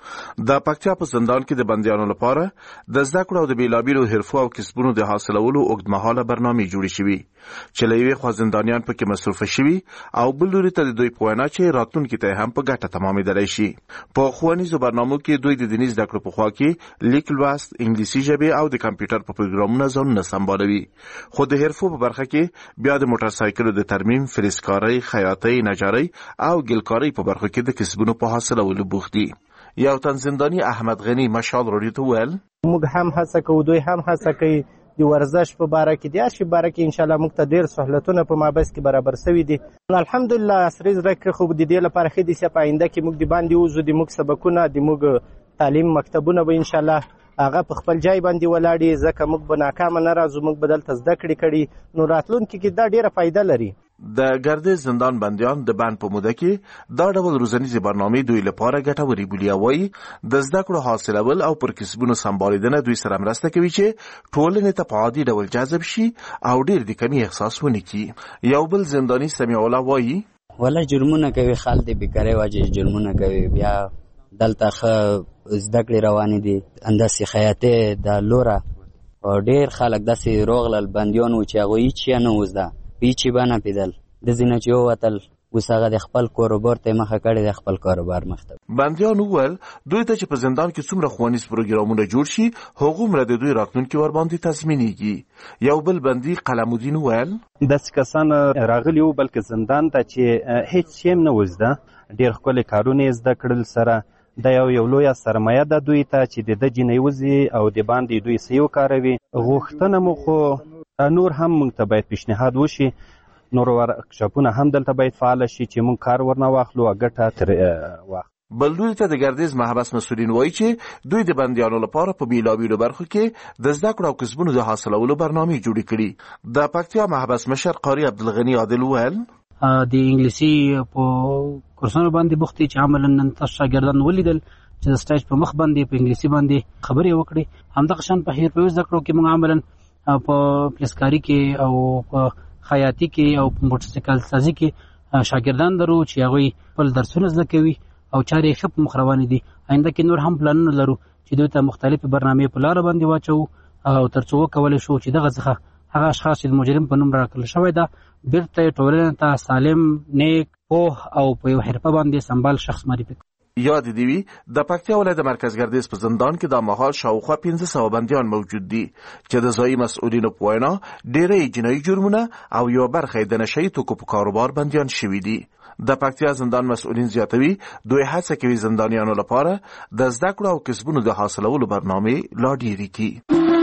د پکتیا په زندان کې د بندیانو لپاره د زده کړو او د بیلابیلو حرفو او کسبونو د حاصلولو اوږدمهاله برنامې جوړې شوې چې له یوې خوا زندانیان پکې مصروفه شوي او بل لوري ته د دوی په وینا چې راتلونکي ته هم په ګټه تمامېدلی شي. په ښوونیزو برنامو کې دوی د دیني زده کړو په خوا کې لیک لوست، انګلیسي ژبې او د کمپیوټر په پروګرامونو ځانونه سمبالوي. خو د حرفو په برخه کې بیا د موټر سایکلو د ترمیم، فلزکارۍ، خیاطۍ، نجارۍ او ګلکارۍ په برخه کې د کسبونو په حاصلولو بوخت دي. یو تن زندانی احمد غنی مشال رادیو ته ویل موږ هم هڅه کوو، دوی هم هڅه کوي. د ورزش په باره کې د اشي باره کې ان شاء الله موږ ته ډیر سہولتونه په مابس کې برابر شوي دي. الحمدلله عصري زده کړې خو د دې لپاره ښه دي چې په آینده کې موږ د باندې وځو، د موږ سبقونه، د موږ تعلیم مکتبونه به ان شاء الله هغه په خپل ځای باندې ولاړي، ځکه موږ به ناکامه نه راځو، موږ به دلته زده کړې کړي نو راتلونکي کې دا ډیره فایده لري. د ګردیز زندان بندیان د بند په موده کې دا ډول روزنیزې برنامې دوی لپاره ګټورې بولي. وایي د زده کړو حاصلول او پر کسبونو سمبالیدنه دوی سره مرسته کوي چې ټولنې ته په عادي ډول جذب شي او ډیر د کمی احساس ونه کړي. یو بل زنداني سمیع الله وایي ولا جرمونه کوي، خلک د بیکارۍ وجې جرمونه کوي، بیا دلته ښه زده کړې روانې دي. انداسې خیاطۍ د لوره او ډیر خلک داسې روغلل بندیان وو چې هغوی هیڅ نه وزده پیچی بانه پیدل د ځینه چې ووتل اوس هغه د خپل کاروبار ته مخه کړې د خپل کاروبار مخته. بندیان وویل دوی ته چې په زندان کې څومره ښوونیز پروګرامونه جوړ شي هغومره د دوی راتلونکي ورباندې تضمینېږي. یو بل بندي قلمالدین وویل داسې کسان راغلي وو بلکې زندان ته چې هیڅ شی هم نه وزده، ډېر ښکلي کارونه یې زده کړل. سره دا یو لویه سرمایه ده دوی ته چې د ده جینۍ وځي او د باندې دوی څه وکاروي. غوښتنه مو خو نور هم موږ ته باید پیشنهاد وشي، نور ورکشاپونه هم دلته باید فعال شي چې موږ کار ورنه واخلو او ګټه تر واخلو. بل لوري ته د ګردیز محبس مسؤلین وایي چې دوی د بندیانو لپاره په بیلابیلو برخو کې د زده کړو او کسبونو د حاصلولو برنامې جوړې کړي. د پکتیا محبس مشر قاری عبدالغني عادل ویل د انګلیسي په کورسونو باندې بوخت دي چې عملاً نن تاسو شاګردان ولیدل چې د سټیج په مخ باندې په انګلیسي باندې خبرې وکړي. همدغه شان په حرفوي زده کړو کې موږ عملاً په فلزکاري کې او په خیاطي کې او په موټر سایکل سازي کې شاګردان لرو چې هغوی خپل درسونه زده کوي او چارې ښه په مخ روانې دي. آینده کې نور هم پلانونه لرو چې دوی ته مختلفې برنامې په لاره باندې واچوو او تر څو وکولی شو چې دغه څخه هغه اشخاص چې د مجرم په نوم راکړل شوی ده بیرته یې ټولنې ته سالم، نیک، پوه او په یو حرفه باندې سمبال شخص معرفي کړي. یاد دی وی د پکتیا ولایت د مرکز ګردیز په زندان کې د مهال شاوخوا 1500 بندیان موجود دي چې د ځایي مسؤلینو په وینا ډېری جنایي جرمونه او یو برخه د نشهیي توکو په کاروبار بندیان شوي دي. د پکتیا زندان مسؤلین زیاتوي دوی هڅه کوي زندانیانو لپاره د زده کړو او کسبونو د حاصلولو برنامې لا ډېرې کړي.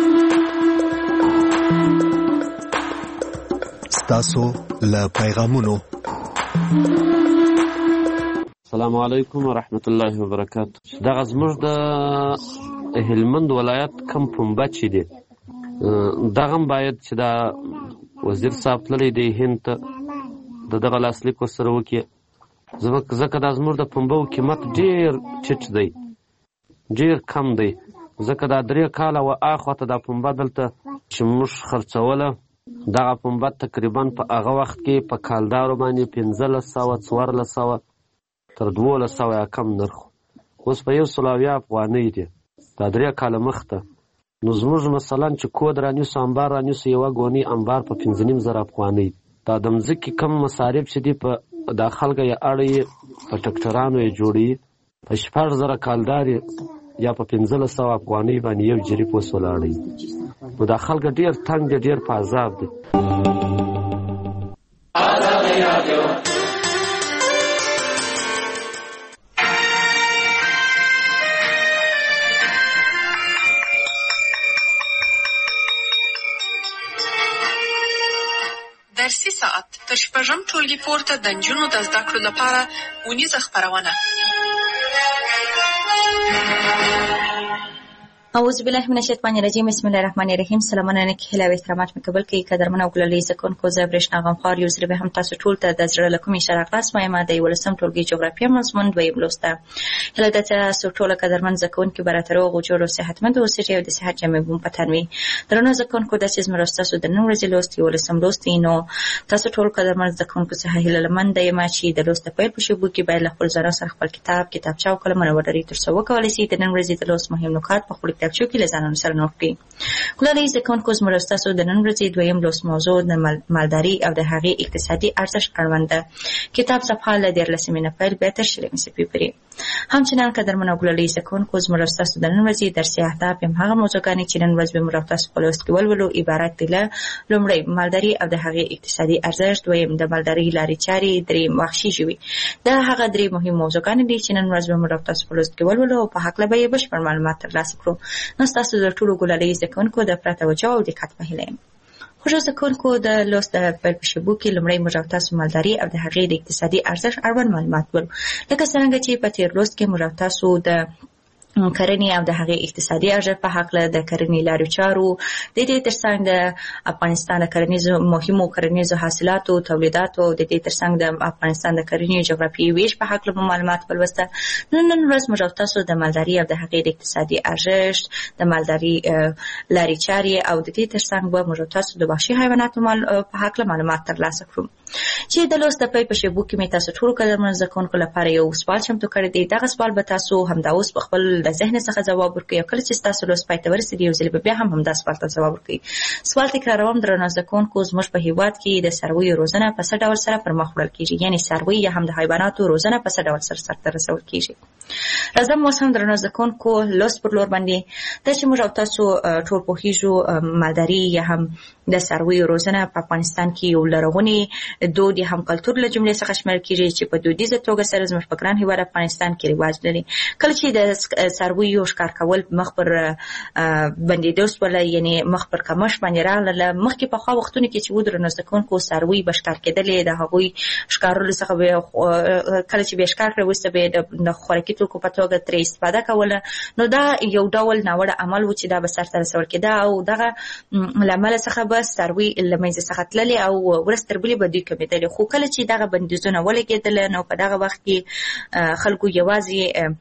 ستاسو له پیغامونو السلام علیکم ورحمت الله وبرکاته. دغه زموږ د هلمند ولایت کم پنبه چې دی دغه باید چې دا وزیر صاحب تللی دی هند ته د دغه لاسلیک ورسره وکړي، ځکه دا زموږ د پنبو قیمت ډېر ټیټ دی، ډېر کم دی، ځکه دا 3 کاله و اخوا ته دا پنبه دلته چې موږ خرڅوله دغه پنبه تقریبا په هغه وخت کې په کالدارو باندې 1500 1400 تر 1200 یا کم نرخ، اوس په 100 افغانۍ دی. دا 3 کاله مخته نو زموږ مثلا چې کود رانیسو انبار رانیسو یوه ګونۍ انبار په 15,000 افغانۍ. دا د مځکې کم مصارف چې دي په دا خلکه یې اړوي په ټکټرانو یې جوړوي، په 6,000 کالدار یا په 1500 افغانۍ باندې یو جریب اوس ولاړ دی. نو دا خلکه ډېر تنګ دي، ډېر په عذاب دي. درسي ساعت تر 6 ټولګي پورته د نجونو د زده کړو لپاره اونیزه خپرونه. اعوذ بالله من الشیطان الرجیم. بسم الله الرحمن الرحیم. سلامونه نیک هیله او احترامات مې قبول کړئ قدرمن او ګلالي زکونکو. زه برېښنا غمخوار یو ځل به هم تاسو ټول ته د زړه له کومې ښه راغلاست وایم. د 11 ټولګي جغرافیه مضمون دویم لوست ده. هیله ده تاسو ټول قدرمن زکونکو برابر او جوړ او صحتمند اوسئ او د صحت جامې بوم پتن وي. درنو زکونکو د چیز مرستاسو د نن ورځې لوست 11 لوست نو تاسو ټول قدرمن زکونکو څخه هیله لمن ده یم چې د لوست په پیل په شوبو کې باید له خپل ځان سره خپل کتابچه او قلم ورډري تر څو وکولای شي د نن ورځې د لوست مهم نکات په خپل کتابچو کې لزانو سره نوٹ کړئ. ګلالي زکونکو زموږ تاسو د نن ورځې دویم لوست موضوع د مالداري او د هغې اقتصادي ارزښت اړوند ده. کتاب صفحه له 13 نه پیل به تر 20 صفحې پورې. همچنان قدرمن ګلالي زکونکو زموږ تاسو د نن ورځې درسي اهداف هم هغه موضوعګانې چې نن ورځ به موږ تاسو په لوست کې ولولو عبارت دي له لومړی مالداري او د هغې اقتصادي ارزښت، دویم د مالداري لارې چارې، دریم وحشي ژوي. دا هغه 3 مهم موضوعګانې دي چې نن ورځ به موږ تاسو په لوست کې ولولو او په هکله به یې بشپړ معلومات ترلاسه کړو. نو تاسو د ټولو ګلالي زکونکو د پرتوجه او دقت په هیله یم. خوږو زکونکو د لوست په پیل په شبو کې لومړی موږ تاسو مالداري او د هغې د اقتصادي ارزښت اړوند معلومات ولرو. لکه څنګه چې په تیر لوست کې موږ تاسو د کرنې او د هغې اقتصادي ارزښت په هکله د کرنې لارو چارو، د دې ترڅنګ د افغانستان د مهمو کرنیزو حاصلاتو تولیداتو، د دې ترڅنګ د افغانستان د کرنې جغرافیایي ویش په هکله معلومات ولوسته. نن ورځ موږ تاسو د مالداري او د هغې د اقتصادي ارزښت، د مالداري لارې چارې او د دې ترڅنګ به موږ تاسو د وحشي حیواناتو په هکله معلومات ترلاسه کړو. چې د لوست په پیل په شبو کې مې تاسو ټول قدرمن زکونکو لپاره یو سوال چمتو کړی دی. دغه سوال به تاسو همدا اوس په خپل د ذهن څخه جواب ورکړئ او کله چې تاسو لوست پای ته ورسېږي یو ځل بیا هم همدا سوال ته جواب ورکړئ. سوال تکراروم. درنو زکونکو زموږ په هیواد کې د څارویو روزنه په څه ډول سره پر مخ وړل کیږي؟ یعنې څاروي یا هم د حیواناتو روزنه په څه ډول سره سرته رسول کیږي؟ راځم اوس هم درنو زکونکو لوست پر لور باندې دا چې موږ تاسو ټول پوهیږو مالداري یا هم د څارویو روزنه په افغانستان کې یو لرغونی دود یا هم کلتور له جملې څخه شمیرل کیږي چې په دودیزه توګه سره زموږ په ګران هیواد افغانستان کې رواج لري. کله چې د څارویو ښکار کول مخ پر بندېدو سوله، یعنې مخ پر کمښت باندې راغله. مخکې پخوا وختونو کې چې و درنو زکونکو څاروي به ښکار کېدلې، د هغوی ښکارولو څخه به کله چې به یې ښکار کړی وروسته به یې د خوراکي توکو په توګه ترې استفاده کوله. نو دا یو ډول ناوړه عمل و چې دا به سرته رسول کېده او دغه له امله څخه به څاروي له منځه څخه تللې او ورځ تر بلې به دوی کمېدلې. خو کله چې دغه بندیزونه ولګېدل نو په دغه وخت کې خلکو یوازې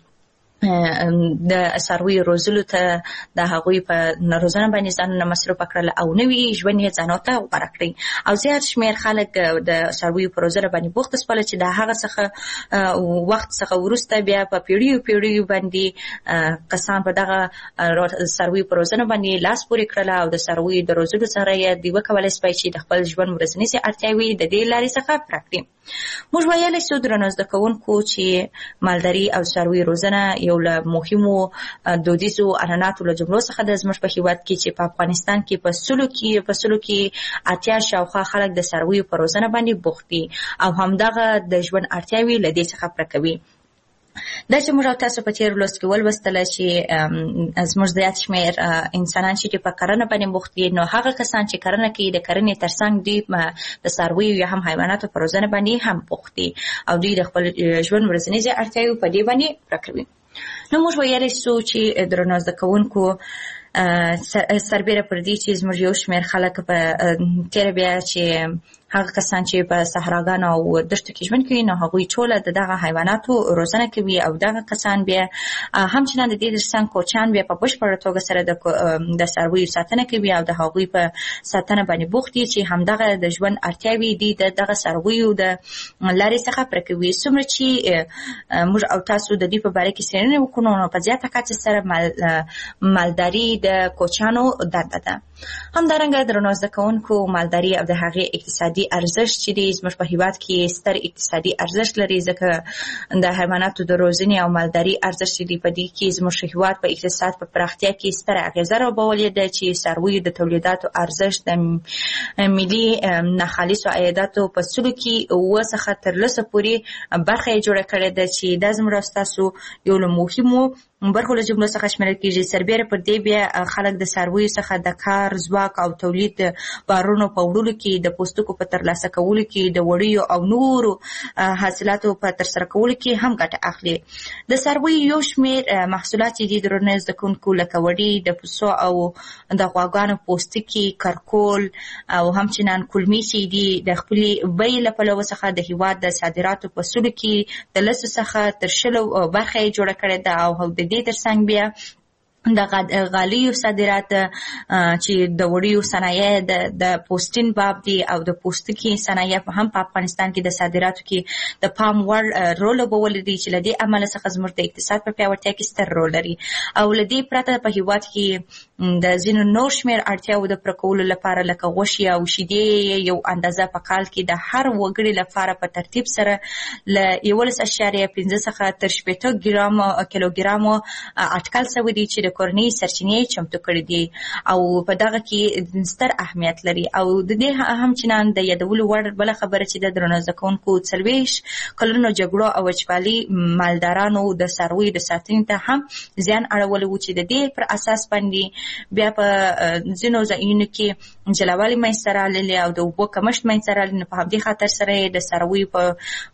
د څارویو روزلو ته د هغوی په روزنه باندې ځانونه مصروفه کړل او نوي ژوند یې ځانو ته غوره کړی او زیات شمېر خلک د څارویو په روزنه باندې بوخت شول چې د هغه څخه وخت څخه وروسته بیا په پیړیو باندې کسان په دغه څارویو په روزنه باندې لاس پورې کړل او د څارویو د روزلو سره یې دوی وکولی شي چې د خپل ژوند ورځنیزې اړتیاوې د دې لارې څخه پوره کړي. موږ ویلی شو درنو زده کوونکو چې مالداري او څارویو روزنه یو له مهمو دودیزو عنعناتو له جملو څخه د زموږ په هیواد کې چې په افغانستان کې په سلو کې اتیا شاوخوا خلک د څارویو په روزنه باندې بوخت دي او همدغه د ژوند اړتیاوې له دې څخه پوره کوي. دا چې موږ تاسو په تیر لوست کې ولوستله چې زموږ زیات شمېر انسانان چې په کرنه باندې بوخت دي، نو هغه کسان چې کرنه کوي د کرنې ترڅنګ دوی د څارویو یا هم حیواناتو په روزنه باندې هم بوخت دي او دوی د خپل ژوند ورځنیزې اړتیاوې په دې باندې پوره کوي. نو موږ ویلی شو چې درنو زده کوونکو سربیره پر دې چې زموږ یو شمېر خلک په تېره بیا چې هغه کسان چې په صحراګانو او دښتو کې ژوند کوي نو هغوی ټول دغه حیواناتو روزنه کوي او دغه کسان بیا همچنان د دې ترڅنګ کوچیان بیا په بشپړه توګه سره د څارویو ساتنه کوي او د هغوی په ساتنه باندې بوخت دي چې همدغه د ژوند اړتیاوې دي دغه څارویو د لارې څخه پوره کوي. څومره چې موږ او تاسو د دې په باره کې څېړنې وکړو نو په زیاته کچه سره مالداري د کوچیانو دنده ده. همدارنګه درنو زده کوونکو مالداري او د هغې اقتصادي ارزښت چې دی زموږ په هېواد کې ستر اقتصادي ارزښت لري ځکه د حیواناتو د روزنې او مالداري ارزښت چې دی په دې کې زموږ هېواد په اقتصاد په پراختیا کې ستره اغېزه رابولې ده چې څارویو د تولیداتو ارزښت د ملي ناخالصو عایداتو په سلو کې 7 څخه تر 10 پورې برخه یې جوړه کړې ده چې دا زموږ او ستاسو یو له مهمو برخو له جملو څخه شمیرل کېږي. سربیره پر دې بیا خلک د څارویو څخه د کار ځواک او تولید بارونو په وړلو کې د پوستکو په ترلاسه کولو کې د وړیو او نورو حاصلاتو په ترسره کولو کې هم ګټه اخلي. د څارویو یو شمېر محصولات چې دي درنو زده کوونکو لکه وړي د پسو او د غواګانو پوستکي کرکول او همچنان کلمې چې دي د خپلې بیې له پلوه څخه د هېواد د صادراتو په سلو کې د 10 څخه تر 20 برخه یې جوړه کړې ده او د دې ترڅنګ بیا د غالیو صادرات چې د وړیو صنایع د پوستین باب دي او د پوستکي صنایع هم په افغانستان کې د صادراتو کې د پام وړ رول لوبولی دي چې له دې امله څخه زموږ د اقتصاد په پیاوړتیا کې ستر رول لري او له دې پرته په هېواد کې د ځینو نور شمېر اړتیاوو د پوره کولو لپاره لکه غوښې او شیدې یو اندازه په کال کې د هر وګړي لپاره په ترتیب سره له 11.5 څخه تر 18 کیلوګرامو اټکل شوی دی چې کورنۍ سرچینې چمتو کړې دي او په دغه کې ستر اهمیت لري او د دې همچنان د یادولو وړ بله خبره چې د درنو زده کوونکو 40 کلونو جګړو او وچکالي مالدارانو د څارویو د ساتنې ته هم زیان اړولی و چې د دې پر اساس باندې بیا په ځینو ځایونو کې جلاوالي منځته راغلي او د اوبو کمښت منځته راغلی نو په همدې خاطر سره یې د څارویو په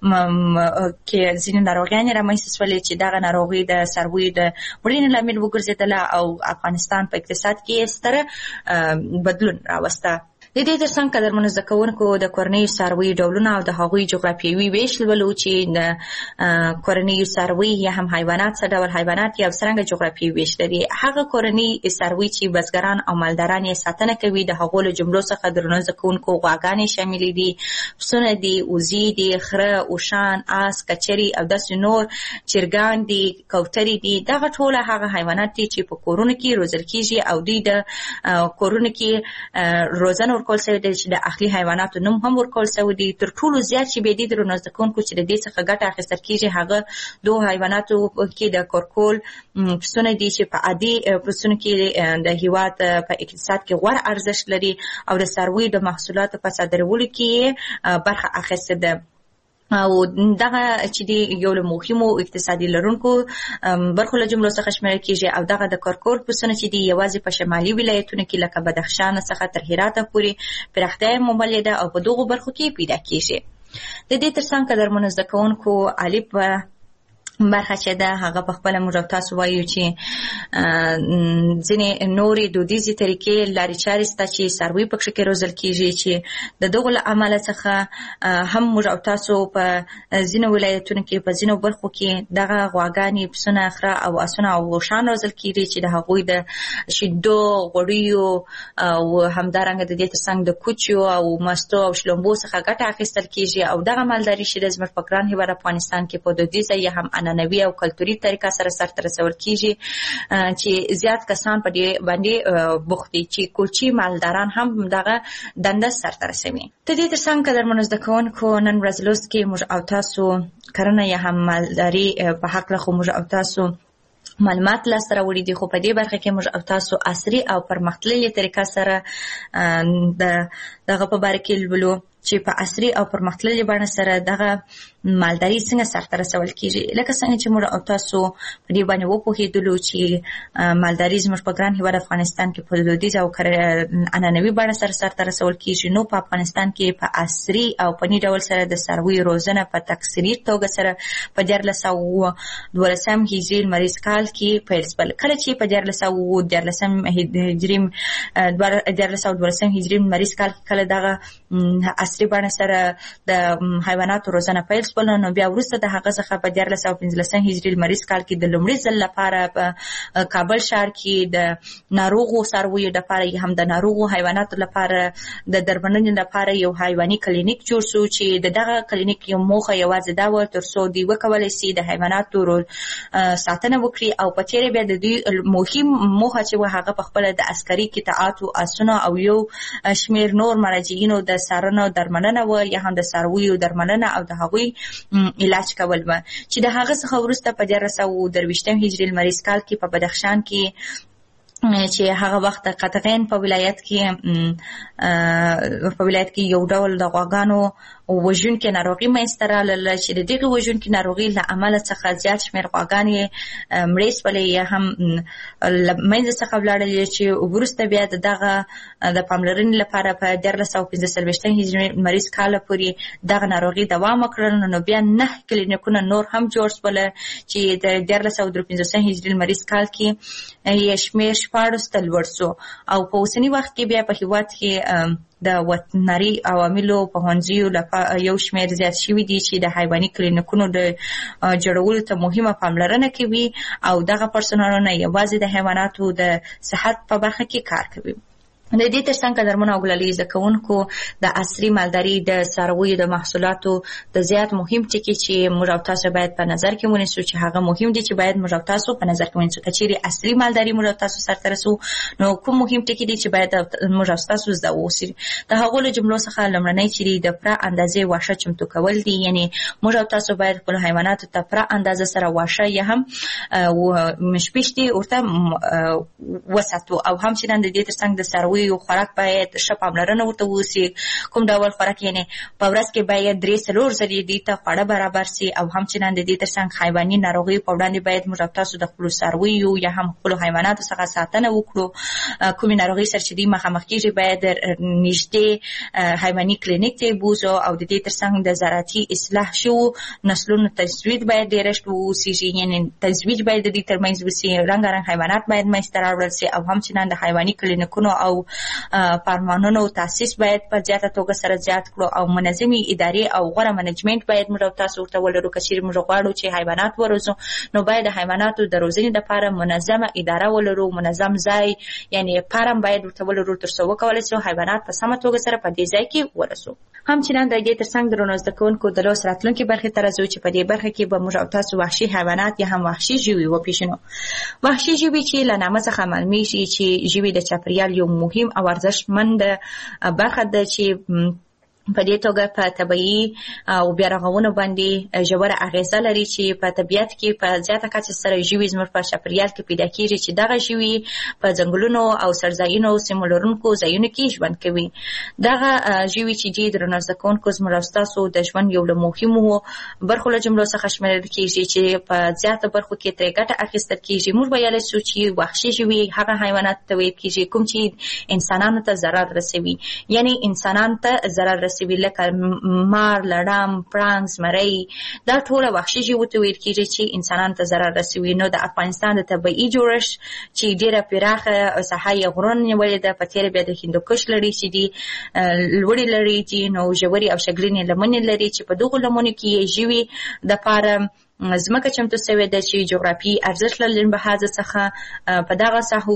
کې ځینې ناروغیانې رامنځته شولې چې دغه ناروغي د څارویو د مړینې لامل وګرځېدله او افغانستان په اقتصاد کې ستره بدلون راوسته. د دې ترڅنګ قدرمنو زده کوونکو د کورنیو څارویو ډولونه او د هغوی جغرافیوي ویش لولو چې د کورنیو څاروي یا هم حیوانات څه ډول حیوانات یا څرنګه جغرافیوي ویش لري. هغه کورني څاروي چې بزګران او مالداران یې ساتنه کوي د هغو له جملو څخه درنو زده کوونکو غواګانې شاملې دي، پسونه دي، وزې دي، خره، اوښان، آس، کچري او داسې نور، چرګان دي، کوترې دي. دغه ټوله هغه حیوانات دي چې په کورونو کې روزل کېږي او دوی د کورونو کې روزنه ورکول شوی دی چې د اهلي حیواناتو نوم هم ورکول شوی دی. تر ټولو زیات چې به دي درنو زده کوونکو چې د دې څخه ګټه اخیستل کېږي هغه دوه حیواناتو کې د کورکول پسونه دي چې په عادي پسونو کې د هېواد په اقتصاد کې غوره ارزښت لري او د څارویو د محصولاتو په صادرولو کې برخه اخیستې ده او دغه چې دی یو له مهمو اقتصادي لرونکو برخو له جملو څخه شمیرل کېږي او دغه د کورکول پسونه چې دی یوازې په شمالي ولایتونو کې لکه بدخشان څخه تر هراته پورې پراختیا موملې ده او په دغو برخو کې پیدا کېږي. د دې ترڅنګ قدرمنو زده کوونکو الف برخه چې ده هغه په خپله موږ او تاسو وایو چې ځینې نورې دودیزې طریقې لارې چارې شته چې څاروي پکښې کې روزل کېږي چې د دغو له امله څخه هم موږ او تاسو په ځینو ولایتونو کې په ځینو برخو کې دغه غواګانې، پسونه، خره او اسونه او اوښان روزل کېږي چې د هغوی د شیدو، غوړیو او همدارنګه د دې ترڅنګ د کوچو او مستو او شلومبو څخه ګټه اخیستل کېږي او دغه مالداري چې د زموږ په ګران هېواد افغانستان کې په دودیزه یا هم عنعنوي او کلتوري طریقه سره سرته رسول کېږي چې زیات کسان په دې باندې بوخت دي چې کوچي مالداران هم دغه دنده سرته رسوي. د دې ترڅنګ قدرمنو زده کوونکو نن ورځ لوست کې موږ او تاسو کرنه یا هم مالداري په هکله خو موږ او تاسو معلومات لاسته راوړي دي، خو په دې برخه کې موږ او تاسو عصري او پرمختللې طریقه سره دغه په باره کې لولو چې په عصري او پرمختللې بڼه سره دغه مالداري څنګه سرته رسول کېږي. لکه څنګه چې موږ او تاسو په دې باندې وپوهېدلو چې مالداري زموږ په ګران هېواد افغانستان کې په دودیزه او عنعنوي بڼه سره سرته رسول کېږي، نو په افغانستان کې په عصري او فني ډول سره د څارویو روزنه په تکثري توګه سره په 1412 هجري لمریز کال کې پیل شول. کله چې په 1412 هجري لمریز کال کې کله دغه عصري بڼه سره د حیواناتو روزنه پیل شول. نو بیا وروسته د هغه څخه په 1415 هجري لمریز کال کې د لومړي ځل لپاره په کابل ښار کې د ناروغو څارویو لپاره هم د ناروغو حیواناتو لپاره د درملنې لپاره یو حیواني کلینیک جوړ شو چې دغه کلینیک یو موخه یوازې دا و ترڅو دوی وکولی شي د حیواناتو ساتنه وکړي او په تیره بیا د دوی مهم موخه چې و هغه په خپله د عسکري قطعاتو آسونه او یو شمېر نور مراجعینو د څارنه او درملنه و یا هم د څارویو درملنه او د هغوی علاج کول و چې د هغه څخه وروسته په 1423 هجري لمریز کال کې په بدخشان کې چې هغه وخت قطغین په ولایت کې یو ډول د غواګانو وژونکې ناروغي منځته راغله چې د دغې وژونکې ناروغي له امله څخه زیات شمېر غواګانې مړې شولې یا هم له منځه څخه ولاړلې چې وروسته بیا د دغه د پاملرنې لپاره په 1415 هجري لمریز کال پورې دغه ناروغي دوام وکړل. نو بیا 9 کلینیکونه نور هم جوړ شول چې د 1453 هجري لمریز کال کې یې شمېر 14 ته لوړ شو او په اوسني وخت کې بیا په هېواد کې د وترنري عواملو پوهنځیو لپاره یو شمېر زیات شوي دي چې د حیواني کلینیکونو د جوړولو ته مهمه پاملرنه کوي او دغه پرسونالونه یوازې د حیواناتو د صحت په برخه کې کار کوي. د دې ترڅنګ قدرمنو او ګلالي زده کوونکو د عصري مالداري د څارویو د محصولاتو د زیات مهم ټکي چې موږ او تاسو باید په نظر کې ونیسو چې هغه مهم دي چې باید موږ او تاسو په نظر کې ونیسو. که چیرې عصري مالداري موږ او تاسو سرته رسو نو کوم مهم ټکي دي چې باید موږ او تاسو زده واوسو. د هغو له جملو څخه لومړنی چې د پوره اندازې واښه چمتو کول دي، یعنی موږ او تاسو باید خپل حیواناتو ته پوره اندازه سره واښه یا هم مشپشتي ورته وساتو او همچنان د دې ترڅنګ د څارویو خوراک باید ښه پاملرنه ورته وشي. کوم ډول خوراک یعنی په ورځ کې باید 3-4 ځلې دې ته خواړه برابر شي او همچنان د دې ترڅنګ حیواني ناروغیو په وړاندې باید موږ تاسو د خپلو څارویو یا هم خپلو حیواناتو څخه ساتنه وکړو. کومې ناروغۍ سره چې دوی مخامخ کېږي باید نږدې حیواني کلینیک ته بوزو او د دې ترڅنګ د زراعتي اصلاح شوو نسلونو تجوید باید ډېرشت ووسیږي، یعنی تجوید باید د دې ترمنځ وسي، رنګارنګ حیوانات باید منځته راوړل سي او همچنان د حیواني کلینیکونو او پارمانونو تاسیس باید په زیاته توګه سره زیات کړو او منظمي ادارې او غوره منیجمنت باید موږ تاسو ورته ولرو. که چیرې موږ غواړو چې حیوانات وروزو نو باید د حیواناتو د روزنې لپاره منظمه اداره ولرو، منظم ځای یعنی فارم باید ورته ولرو ترڅو وکولای شو حیوانات په سمه توګه سره په دې ځای کې ورسو. همچنان د دې ترڅنګ درنو زده کوونکو د لوست راتلونکي برخې ته راځو چې په دې برخه کې به موږ تاسو وحشي حیوانات یا هم وحشي ژوي وپېژنو. وحشي ژوي چې له نامه څخه معلومیږي چې ژوي د چاپیریال یو مهم او ارزښتمند برخه ده چې په دې توګه په طبیعي او بیا رغونو باندې ژوره اغیزه لري چې په طبیعت کې په زیاته کچه سره ژوي زموږ په چاپیریال کې پیدا کېږي چې دغه ژوي په ځنګلونو او سرځایونو او سیمو لرونکو ځایونو کې ژوند کوي. دغه ژوي چې دي درنو زده کوونکو زموږ او ستاسو د ژوند یو له مهمو برخو له جملو څخه شمیرل کېږي چې په زیاته برخو کې ترې ګټه اخیستل کېږي. موږ ویلی شو چې وحشي ژوي هغه حیوانات ته ویل کېږي کوم چې انسانانو ته ضرر رسوي، یعنی انسانانو ته ضرر رسوي لکه مار، لړم، پړانګ، زمری. دا ټوله وحشي ژوي ته ویل کېږي چې انسانانو ته ضرر رسوي. نو د افغانستان د طبیعي جوړښت چې ډېره پراخه ساحه یې غرونه نیولې ده، په تېره بیا د هندوکش لړۍ چې دي لوړې لړۍ دي، نو ژورې او شګلینې لمنې لري چې په دغو لمنو کې یې ژوي دپاره ځمکه چمتو سوې ده چې جغرافیایي ارزښت له لحاظه څخه په دغه ساحو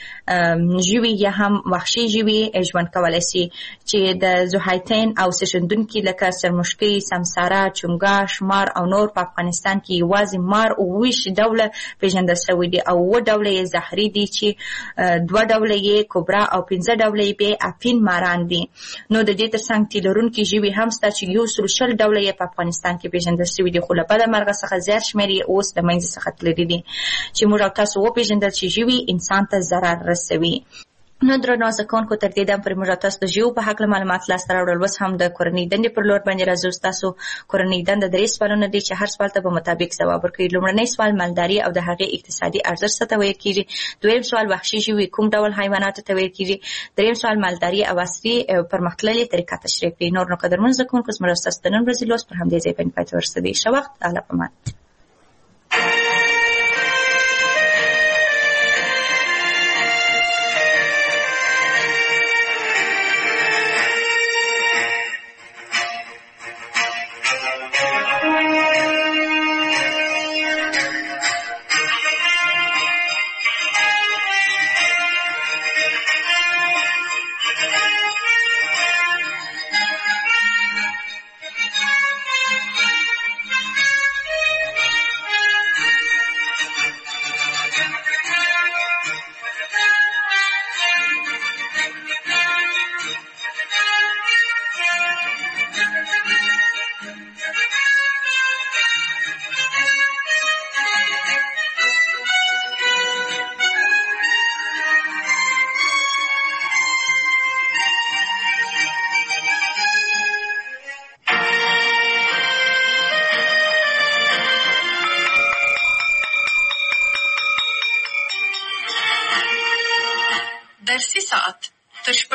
کې ژوي یا هم وحشي ژوي ژوند کولی شي چې د ذوحیاتین او سرښندونکي لکه سرمشکۍ، سمساره، چنګاښ، مار او نور په افغانستان کې یوازې مار 28 ډوله پیژندل شوي دي او 7 ډوله یې زهري دي چې 2 ډوله یې کبرا او 15 ډوله یې بې افین ماران دي. نو د دې ترڅنګ تی لرونکي ژوي هم شته چې 120 ډوله یې په افغانستان کې پیژندل شوي دي، خو له بده مرغه څخه زیات شمېر یې اوس د منځه څخه تللي دي چې موږ او تاسو وپېژندل چې ژوي انسان ته ضرر رسوي. نو درنو زده کوونکو تر دې دم پورې موږ تاسو د ژویو په هکله معلومات لاسته راوړل. اوس هم د کورنۍ دندې پر لور باندې راځو. ستاسو کورنۍ دنده 3 سوالونه دي چې هر سوال ته به مطابق ځواب ورکړئ. لومړنی سوال مالداري او د هغې اقتصادي ارزښت څه ته ویل کېږي. دویم سوال وحشي ژوي کوم ډول حیواناتو ته ویل کېږي. دریم سوال مالداري او عصري پرمختللې طریقه تشریح کړئ. نور نو قدرمنو زده کوونکو زموږ ستاسو د نن ورځې لوست پر همدې ځای باندې پای ته ورسېدی. ښه وخت، الله پامان.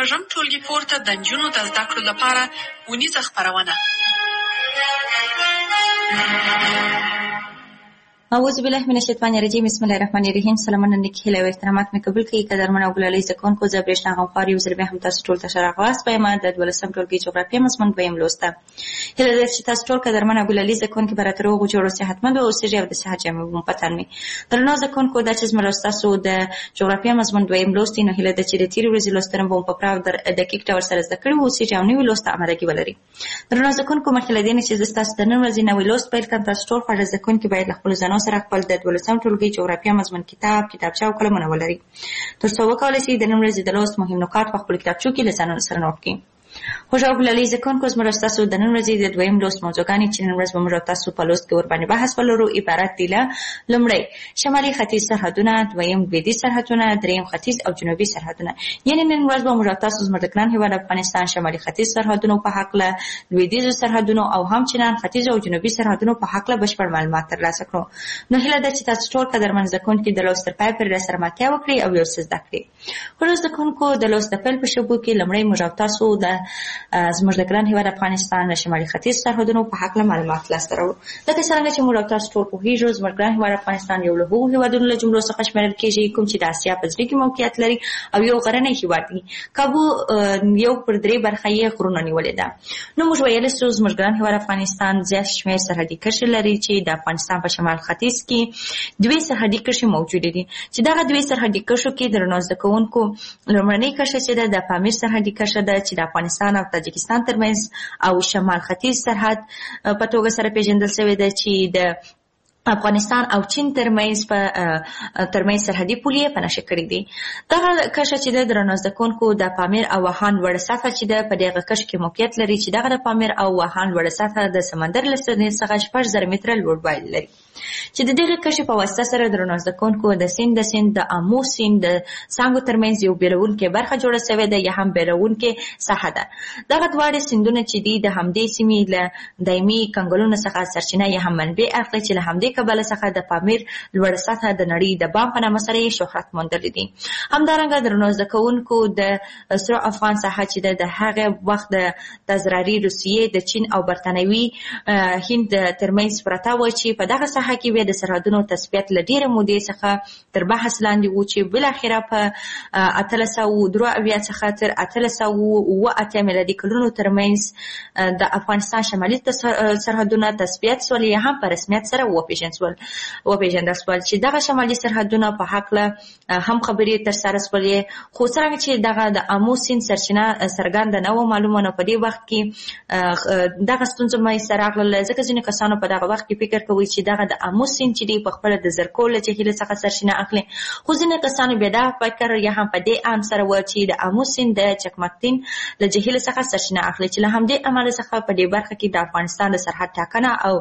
شپږم ټولګي پورته د نجونو د زده کړو لپاره اونیزه خپرونه. اعوذ بالله من الشیطان الرجیم. بسم الله الرحمن الرحیم. سلامونه نیکی هیله او احترامات مې قبول کړئ. قدرمن او ګلالي زکونکو زه برېښنا غمخوار یو ځل بیا هم تاسو ټول ته ښه راغلاست. په ما د 12 ټولګي جغرافیه مضمون دویم لوسته. هیله ده چې تاسو ټول قدرمن او ګلالي زکونکو به راته روغ او جوړ او صحتمند اوسئ او د صحت جامې مو پتن وي. درنو زکونکو دا چې زموږ تاسو د جغرافیه مضمون دویم لوستي نو هیله ده چې د تیرې ورځې لوستنه به په پراو دقیق ډول سره زده کړئ اوسئ او نوې لوسته امادګي ولرئ. درنو زکونکو مخکې له دې نه چې تاسو د نن ورځې نوې لوست پیل کړئ تاسو ټول خپل زکونکو باید خپل ځانو سره خپل د ټولګي جغرافیه مضمون کتابچه او قلمونه ولري ترڅو وکولای شئ د نن ورځې د لوست مهم نکات په خپل کتابچو کې له ځانونو سره نوٹ کړئ. خوش او ګلالي زکونکو زموږ تاسو د نن ورځې د دویم لوست موضوعګانې چې نن ورځ به موږ تاسو په لوست کې ور باندې بحث ولرو عبارت دي له لومړی شمالي ختیځ سرحدونه، دویم لویدیځ سرحدونه، دریم ختیځ او جنوبي سرحدونه. یعنی نن ورځ به موږ تاسو زموږ د ګران هېواد افغانستان شمالي ختیځ سرحدونو په هکله، لویدیځو سرحدونو او همچنان ختیځ او جنوبي سرحدونو په هکله بشپړ معلومات ترلاسه کړو. نو هیله ده چې تاسو ټول قدرمن زکونکو د لوست تر پای پورې راسره ملتیا وکړئ او یو څه زده کړئ. خو زکونکو د لوست د پیل په شروع کې لومړی موږ تاسو د زموږ د ګران هېواد افغانستان د شمالي ختیځ سرحدونو په هکله معلومات لاسته راوړو. لکه څرنګه چې موږ تاسو ټول پوهېږو زموږ ګران هېواد افغانستان یو له هغو هېوادونو له جملو څخه شمېرل کېږي کوم چې د اسیا په زړه کې موقعیت لري او یو غرنی هېواد دی. کابو یو پر درې برخه یې غرونه نیولې ده. نو موږ ویلی سو زموږ ګران هېواد افغانستان زیات شمېر سرحدي کرښې لري چې د افغانستان په شمال ختیځ کې دوې سرحدي کرښې موجودې دي چې دغه دوې سرحدي کرښو کې درنو زده کوونکو لومړنۍ کرښه چې ده د پامیر سرحدي کرښه ده چې د افغانستان او تاجکستان ترمنځ او شمال ختیځ سرحد په توګه سره پیژندل شوی ده چې د افغانستان او چین ترمنځ سرحدي پولې په نښه کړې دي. دغه کرښه چې د درنو زده کوونکو د پامیر او واخان لوړه سطحه چې ده په دغه کرښه کې موقعیت لري چې دغه د پامیر او واخان لوړه سطحه د سمندر له سطحې څخه 6000 متره لوړوالی لري چې د دغه کرښې په واسطه سره درنو زده کوونکو د سیند د آمو سیند د څانګو ترمنځ یو بیلونکې برخه جوړه شوې ده یا هم بیلونکې ساحه ده. دغه دواړه سیندونه چې دي د همدې سیمې له دایمي کنګلونو څخه سرچینه یا هم منبع اخلي چې له همدې کبله څخه د پامیر لوړه سطحه د نړۍ د بام په نامه سره یې شهرت موندلی دي. همدارنګه درنو زده کوونکو د سرو افغان ساحه چې د هغه وخت د تزراري روسیې د چین او برتانوي هند ترمنځ پرته وه چې په دغه ساحه کې د سرحدونو تثبیت له ډېرې مودې څخه تر بحث لاندې و چې بالاخره په 1883 څخه تر 1888 میلادي کلونو ترمنځ د افغانستان شمالي سرحدونه تثبیت شول یا هم په رسمیت سره وپېژندل شول چې دغه شمالي سرحدونه په هکله هم خبرې ترسره شولې. خو څرنګه چې دغه د آمو سیند سرچینه څرګنده نه وه معلومه نو په دې وخت کې دغه ستونزه منځته راغله ځکه ځینې کسانو په دغه وخت کې فکر کوي چې دغه د آمو سیند چې دی په خپله د زرکول له جهیل څخه سرچینه اخلي. خو ځینې کسانو بیا دا فکر یا هم په دې ان سره و چې د آمو سیند د چکمکتین له جهیل څخه سرچینه اخلي چې له همدې امله څخه په دې برخه کې د افغانستان د سرحد ټاکنه او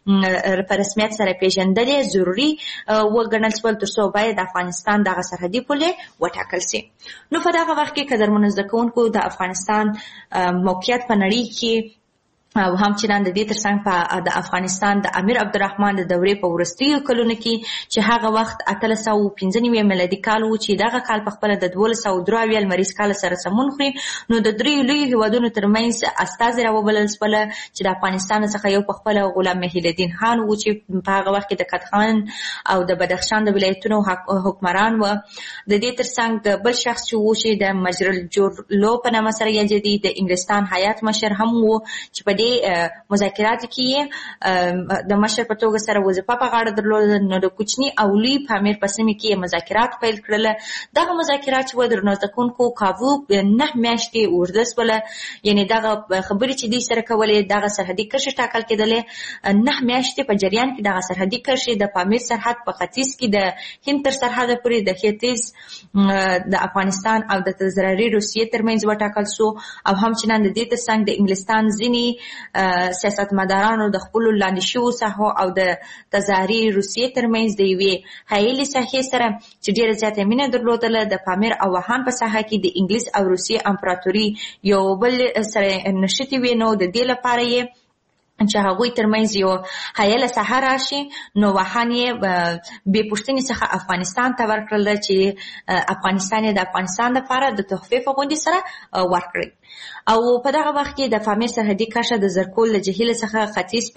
په رسمیت سره پیژندل ضروري وګڼل شول ترڅو باید د افغانستان دغه سرحدي پولې وټاکل شي. نو په دغه وخت کې قدرمنو زده کوونکو د افغانستان موقعیت په نړۍ کې او همچنان د دې ترڅنګ په د افغانستان د امیر عبدالرحمن د دورې په وروستیو کلونو کې چې هغه وخت 1895 میلادي کال و چې دغه کال په خپله د 1223 لمریز کال سره سمون خوري نو د دریو لویو هېوادونو ترمنځ استازي راوبلل شوله چې د افغانستان څخه یو په خپله غلام محیالدین خان و چې په هغه وخت کې د کدخان او د بدخشان د ولایتونو حکمران و. د دې ترڅنګ بل شخص چې و چې د مجرالجولو په نامه سره یادېدي د انګلستان هیات مشر هم و چې په دې مذاکرات کې د مشر په توګه سره وظیفه په غاړه درلوده. نو د کوچني او لوی پامیر په سیمه کې مذاکرات پیل کړل. دغه مذاکرات چې درنو زده کوونکو کابو 9 میاشتې اوږده شوله یعنې دغه خبرې چې دوی سره کولې دغه سرحدي کرښې ټاکل کېدلې 9 میاشتې په جریان کې دغه سرحدي کرښې د پامیر سرحد په ختیځ کې د هند تر سرحده پورې د ختیځ د افغانستان او د تزراري روسیې ترمنځ وټاکل شو او همچنان د دې ترڅنګ د انګلستان ځینې سیاستمدارانو د خپلو لاندې شویو ساحو او د تزاري روسیې ترمنځ د یوې حایلې ساحې سره چې ډېره زیاته مینه درلودله د پامیر او واخان په ساحه کې د انګلیس او روسیې امپراتوري یو بل سره نښتې وې. نو د دې لپاره یې چې هغوی ترمنځ یو حایله ساحه راشي، نو وهان یې بې پوښتنې څخه افغانستان ته ورکړل چې افغانستان یې د افغانستان لپاره د تحفې په غوندې سره ورکړي. او په دغه وخت کې د پامیر سرحدي کرښه د زرکول له جهیل څخه ختیځ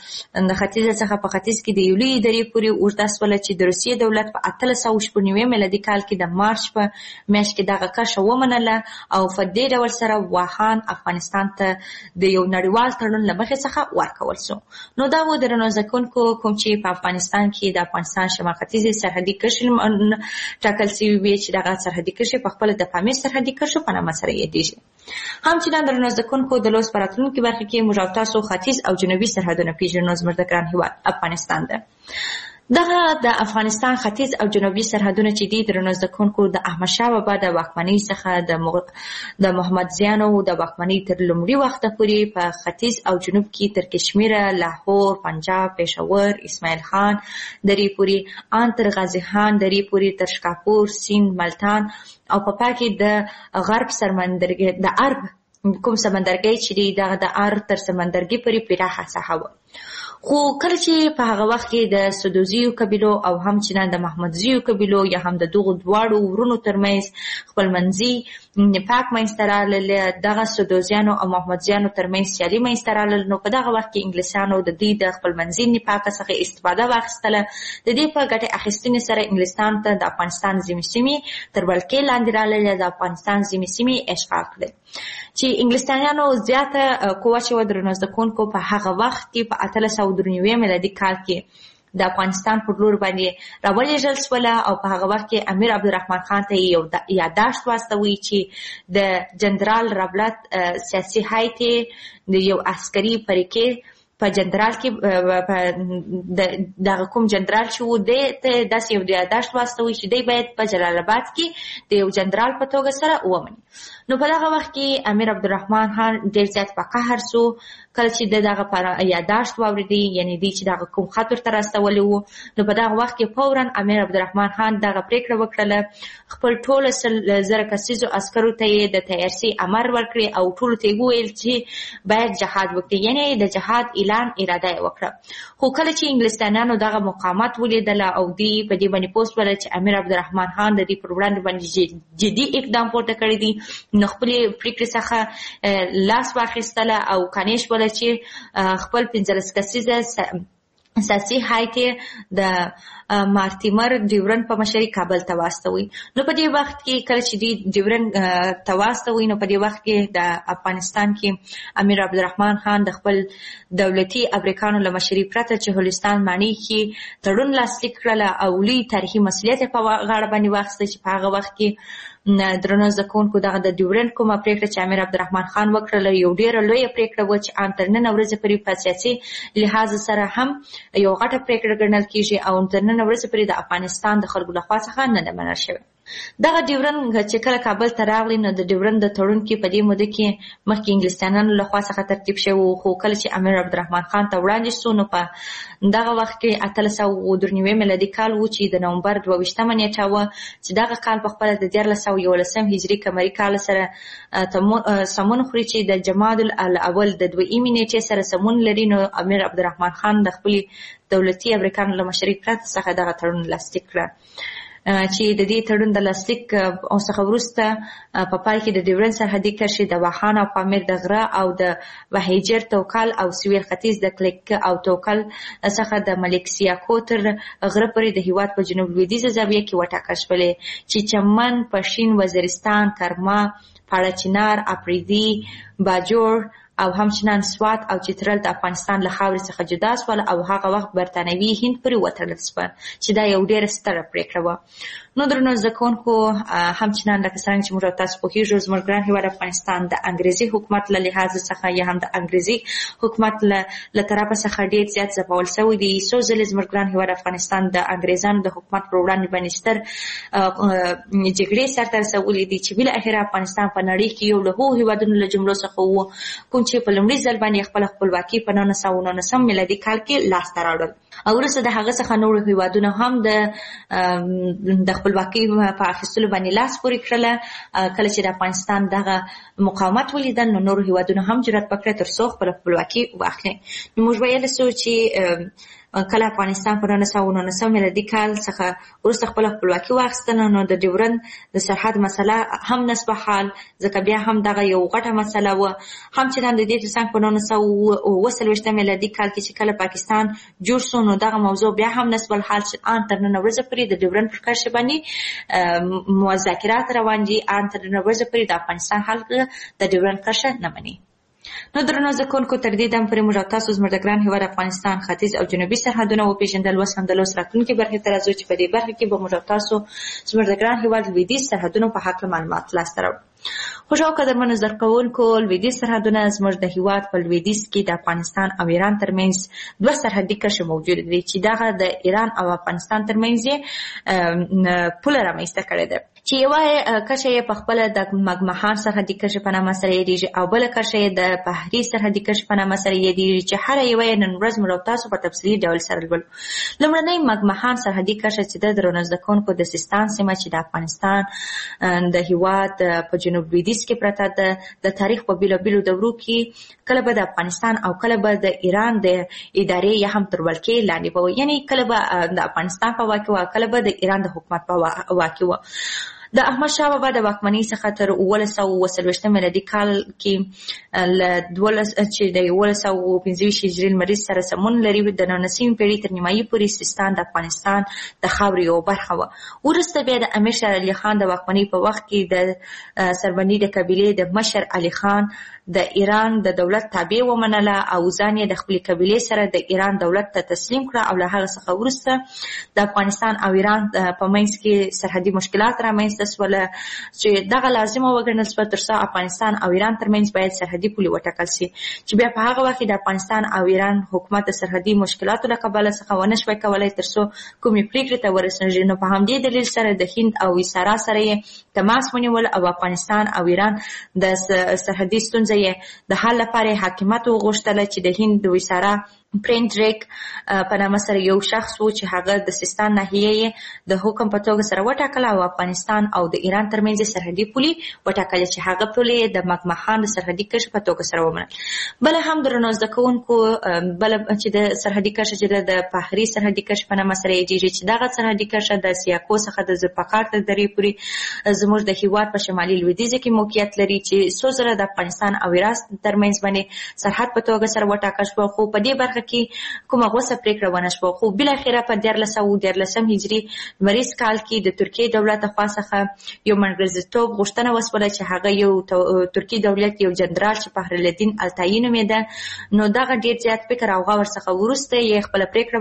څخه په ختیځ کې د یولي درې پورې اوږده شوله، چې د روسیې دولت په 1890 میلادي کال کې د مارچ په میاشت کې دغه کرښه ومنله او په دې ډول سره وهان افغانستان ته د یو نړیوال تړون له مخې څخه ورکول شو. نو دا و درنو زکونکو کوم چې په افغانستان کې د افغانستان شمال ختیځې سرحدي کرښې ټاکل شوي وي، چې دغه سرحدي کرښې په خپله د پامیر سرحدي کرښو په نامه سره یادېږي. همچنان درنو زکونکو د لوست په راتلونکي برخه کې موږ او تاسو ختیځ او جنوبي سرحدونه پیژنو. زموږ د ګران هېواد افغانستان ده. دغه د افغانستان ختیځ او جنوبي سرحدونه چې دي درنو زکونکو د احمدشاه بابا د واکمنۍ څخه د محمد زیانو د واکمنۍ تر لومړي وخته پورې په ختیځ او جنوب کې تر کشمیره، لاهور، پنجاب، پېښور، اسماعیل خان درې پورې، ان تر غازي خان درې پورې، تر شکاپور، سیند، ملتان او په پای کې د غرب سمندرګي د عرب کوم سمندرګي چې دغه د ار تر سمندرګي پورې پراخه ساحه و. خو کله چې په هغه وخت کې د سدوزیو قبیلو او همچنان د محمدزیو قبیلو یا هم د دغو دواړو ورونو ترمنځ خپلمنځي نفاق منځته راغلل، دغه سدوزیانو او محمدزیانو ترمنځ سیالي منځته راغلل، نو په دغه وخت کې انګلیسانو د دې د خپلمنځي نفاق څخه استفاده واخیستله. د دې په ګټې اخیستنې سره انګلستان ته د افغانستان ځینې سیمې تر ولکې لاندې راغلل، د افغانستان ځینې سیمې اشغال کړل. چې انګلستانیانو زیاته قوه چې و درنو زکونکو په هغه وخت کې په 1893 میلادي کال کې د افغانستان پر لور باندې راولېږل شوله او په هغه وخت کې امیر عبدالرحمن خان ته یو یادداشت واستوي چې د جنرال رابلت سیاسي هیئت د یو عسکري فریقې په جنرال کې دغه کوم جنرال چې و دی ته داسې یو یادداشت واستوي چې دی باید په جلال آباد کې د یو جنرال په توګه سره ومني. نو په دغه وخت کې امیر عبدالرحمن خان ډېر زیات په قهر شو کله چې دغه یادداشت واورېدی، یعنې دی چې دغه کوم خط ورته راستولی و. نو په دغه وخت کې فورا امیر عبدالرحمن خان دغه پرېکړه وکړله خپل ټولو 100,000 کسیزو عسکرو ته یې د تیارسي امر ورکړي او ټولو ته یې وویل چې باید جهاد وکړي، یعنې د جهاد اعلان اراده یې وکړه. خو کله چې انګلستانیانو دغه مقاومت ولیدله او دوی په دې باندې پوه شوله چې امیر عبدالرحمن خان د دې پر وړاندې باندې جدي اقدام پورته کړی دی، نو خپلې پرېکړې څخه لاس واخیستله او قانع شوله چې خپل 15 کسیزه سیاسي هیئت د مارتیمر ډیورن په مشرۍ کابل ته واستوي. نو په دې وخت کې کله چې دوی ډیورن ته واستوي، نو په دې وخت کې د افغانستان کې امیر عبدالرحمن خان د خپل دولتي ابریکانو له مشرۍ پرته چې هولستان ماڼۍ کې تړون لاسلیک کړله او لوی تاریخي مسؤلیت یې په غاړه باندې واخیسته چې په هغه وخت کې درنو زکونکو دغه د ډیورن کومه پرېکړه چې امیر عبدالرحمن خان وکړله یو ډېره لویه پرېکړه وه چې ان تر نن ورځې پورې په سیاسي لحاظ سره هم یو غټه پرېکړه ګڼل کېږي او تر نن ورځې پورې د افغانستان د خلکو لخوا څخه نه ده منل شوې. دغه ډیورن چې کله کابل ته راغلی، نو د ډیورن د تړون کې په دې موده کې مخکې انګلستانیانو لخوا څخه ترتیب شوی، خو کله چې امیر عبدالرحمن خان ته وړاندې شو، نو په دغه وخت کې 1893 میلادي کال و چې د نومبر 22 نیټه وه چې دغه کال په خپله د 1411 هجري قمري کال سره سمون خوري چې د جمادی الاول د 2 نیټې سره سمون لري. نو امیر عبدالرحمن خان د خپلې دولتي ابریکانو له مشرۍ پرته څخه دغه تړون لاسلیک کړه چې د دې تړون د لاسلیک څخه وروسته په پای کې د ډیورن سرحدي کرښې د واخان او پامیر د غره او د وهیجر توکل او سویل ختیځ د کلیک او توکل څخه د ملک سیاکو تر غره پورې د هیواد په جنوب لویدیځه زاویه کې وټاکل شولې چې چمن، پښین، وزیرستان، کرما، پاړه چنار، اپریدي، باجوړ او همچنان سوات او چترال د افغانستان له خاورې څخه جدا شول او هغه وخت برتانوي هند پورې وتړل شول چې دا یو ډېره ستره پرېکړه وه. نو درنو زده کوونکو همچنان لکه څرنګه چې موږ تاسو پوهېږو زموږ ګران هېواد افغانستان د انګریزي حکومت له لحاظ څخه یا هم د انګریزي حکومت له طرفه څخه ډېر زیات ځپول شوی دی. څو ځلې زموږ ګران هېواد افغانستان د انګریزانو د حکومت پر وړاندې باندې ستر جګړې سرته رسولې دي چې بالاخره افغانستان په نړۍ کې یو له هغو هېوادونو له جملو څخه و کوم چې په لومړي ځل باندې خپله خپلواکي په 1919 میلادي کال کې لاسته راوړل. او وروسته د هغه څخه نور هیوادونه هم د خپلواکۍ په اخیستلو باندې لاس پورې کړله. کله چې د افغانستان دغه مقاومت ولیدل نو نور هیوادونه هم جرأت وکړ تر څو خپل خپلواکي واخلي. نو موږ ویل چې کله افغانستان په 1999 میلادي کال څخه وروسته خپل خپلواکي واخیستله نو د ډیورند د سرحد مسله هم نسبه حال، ځکه بیا هم دغه یو غټه مسله وه. هم چې د دې ترڅنګ په 1923 میلادي کال کې چې کله پاکستان جوړ شو نو دغه موضوع بیا هم نسبه الحال چې ان تر نن ورځې پورې د ډیورند پر کرښه باندې مذاکرات روان دي. ان تر نن ورځې پورې د افغانستان خلک د ډیورند کرښه نه مني. نو درنو زکونکو تر دې دم پورې موږ تاسو زموږ د ګران هیواد افغانستان ختیځ او جنوبي سرحدونه وپېژندل. اوس هم د لوست راتلونکي برخې ته راځو چې په دې برخه کې به موږ تاسو زموږ د ګران هیواد لویدیځ سرحدونو په هکله معلومات لاسته راوړو. خوشو قدرمنو زده کوونکو، لویدیځ سرحدونه زموږ د هیواد په لویدیځ کې د افغانستان او ایران ترمنځ دوه سرحدي کرښې موجود دي چې دغه د ایران او افغانستان ترمنځ یې پوله رامنځته کړې ده چې یوه کرښه یې په خپله د مګمهان سرحدي کرښې په نامه سره یادېږي او بله کرښه یې د بحري سرحدي کرښې په نامه سره یادېږي چې هره یوه یې نن ورځ موږ تاسو په تفصیلي ډول سره لولو. لومړنۍ مګمهان سرحدي کرښه چې د درنو زده کوونکو د سیستان سیمه چې د افغانستان د هیواد په جنوب لویدیځ کې پرته ده، د تاریخ په بیلابیلو دورو کې کله به د افغانستان او کله به د ایران د ادارې یا هم تر ولکې لاندې به وي، یعنې کله به د افغانستان په واک کې وه، کله به د ایران د حکومت په واک کې وه. د احمدشاه بابا د واکمنۍ څخه تر 1940 میلادي کال کې چې د 1925 هجري لمریز سره سمون لري د 19مې پیړۍ تر نیمایي پورې سیستان د افغانستان د خاورې یوه برخه وه. وروسته بیا د امیر شېر علي خان د واکمنۍ په وخت کې د سربندي د قبیلې د مشر علي خان د ایران د دولت تابع ومنله او ځان یې د خپلې قبیلې سره د ایران دولت ته تسلیم کړه او له هغه څخه وروسته د افغانستان او ایران په منځ کې سرحدي مشکلات رامنځته سوله چې دغه لازمه وګڼل سوه تر څو افغانستان او ایران ترمنځ باید سرحدي پولې وټاکل سي چې بیا په هغه وخت کې د افغانستان او ایران حکومت د سرحدي مشکلاتو له کبله څخه ونه شوی کولی تر څو کومې پرېکړې ته ورسېږي. نو په همدې دلیل سره د هند او ویسارا سره یې تماس ونیول او افغانستان او ایران د سرحدي ستونزې د حل لپاره حاکمیت وغوښتله چې د هند د ویسارا پرینټریک په نامه سره یو شخص و چې هغه د سیستان ناحیه د حکم په توګه سره وټاکله او افغانستان او د ایران ترمنځ سرحدي پولې وټاکله چې هغه پولې د مګمهان د سرحدي کرښې په توګه سره ومنل. بله هم درنو زده کوونکو، بله چې د سرحدي کرښه چې د بحري سرحدي کرښې په نامه سره یادېږي چې دغه سرحدي کرښه د سیاکو څخه د ذوالفقار تر درې پورې زموږ د هیواد په شمالي لویدیځ کې موقعیت لري چې څو ځله د افغانستان او ایران ترمنځ باندې سرحد په توګه سره وټاکل شوه، خو په دې برخه کې کومه غوڅه پرېکړه ونه شوه. خو بالاخره په 1414 هجري لمریز کال کې د ترکیې دولت لخوا څخه یو منګرزیتوب غوښتنه وسوله چې هغه یو ترکي دولت یو جنرال چې فخرالدین التایی نومېده، نو دغه ډېر زیات فکر او غور څخه وروسته یې خپله پرېکړه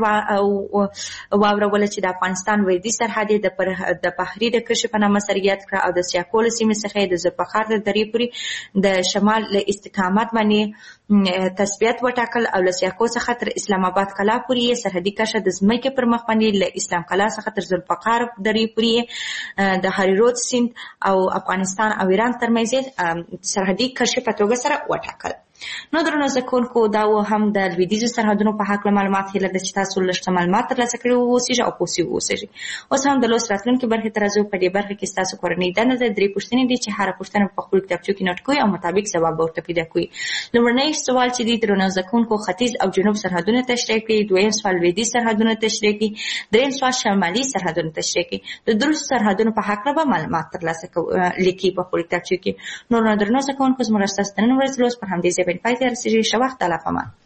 واوروله چې د افغانستان لویدیځ سرحد یې د بحري د کرښې په نامه سره یاد کړه او د سیاکو له سیمې څخه یې د ذوالفقار د درې پورې د شمال له استقامت باندې تثبیت وټاکل او له سیاکو څخه تر اسلام آباد کلا پورې سرحدي کرښه د ځمکې پر مخ باندې له اسلام کلا څخه تر ذوالفقار درې پورې د هریرود سیند او افغانستان او ایران ترمنځ سرحدي کرښې په توګه سره وټاکل. نو درنو زده کوونکو، دا هم د لویدیځو سرحدونو په هکله معلومات هیله ده چې تاسو لږ څه معلومات ترلاسه کړي واوسېږي او پوه واوسېږي. اوس هم د لوست راتلونکي برخې ته راځو. په دې برخه کې ستاسو کورنۍ دنده ده 3 پوښتنې دي چې هره پوښتنه په خپلو کتابچو کې نوټ کوئ او مطابق ځواب به ورته پیدا کوئ. لومړنی سوال چې دی درنو زده کوونکو ختیځ او جنوب سرحدونه تشریح کړي، دویم سوال لویدیځ سرحدونه تشریح کړي، دریم سوال شمالي سرحدونه تشریح کړي. د دروس سرحدونو په هکله به معلومات ترلاسه لیکي په خپلو کتابچو کې. نو درنو زده کوونکو، زموږ ستاسو د نن ورځې لوست پر همدې ځای باندې پای ته رسېږي. ښه وخت، الله پامان.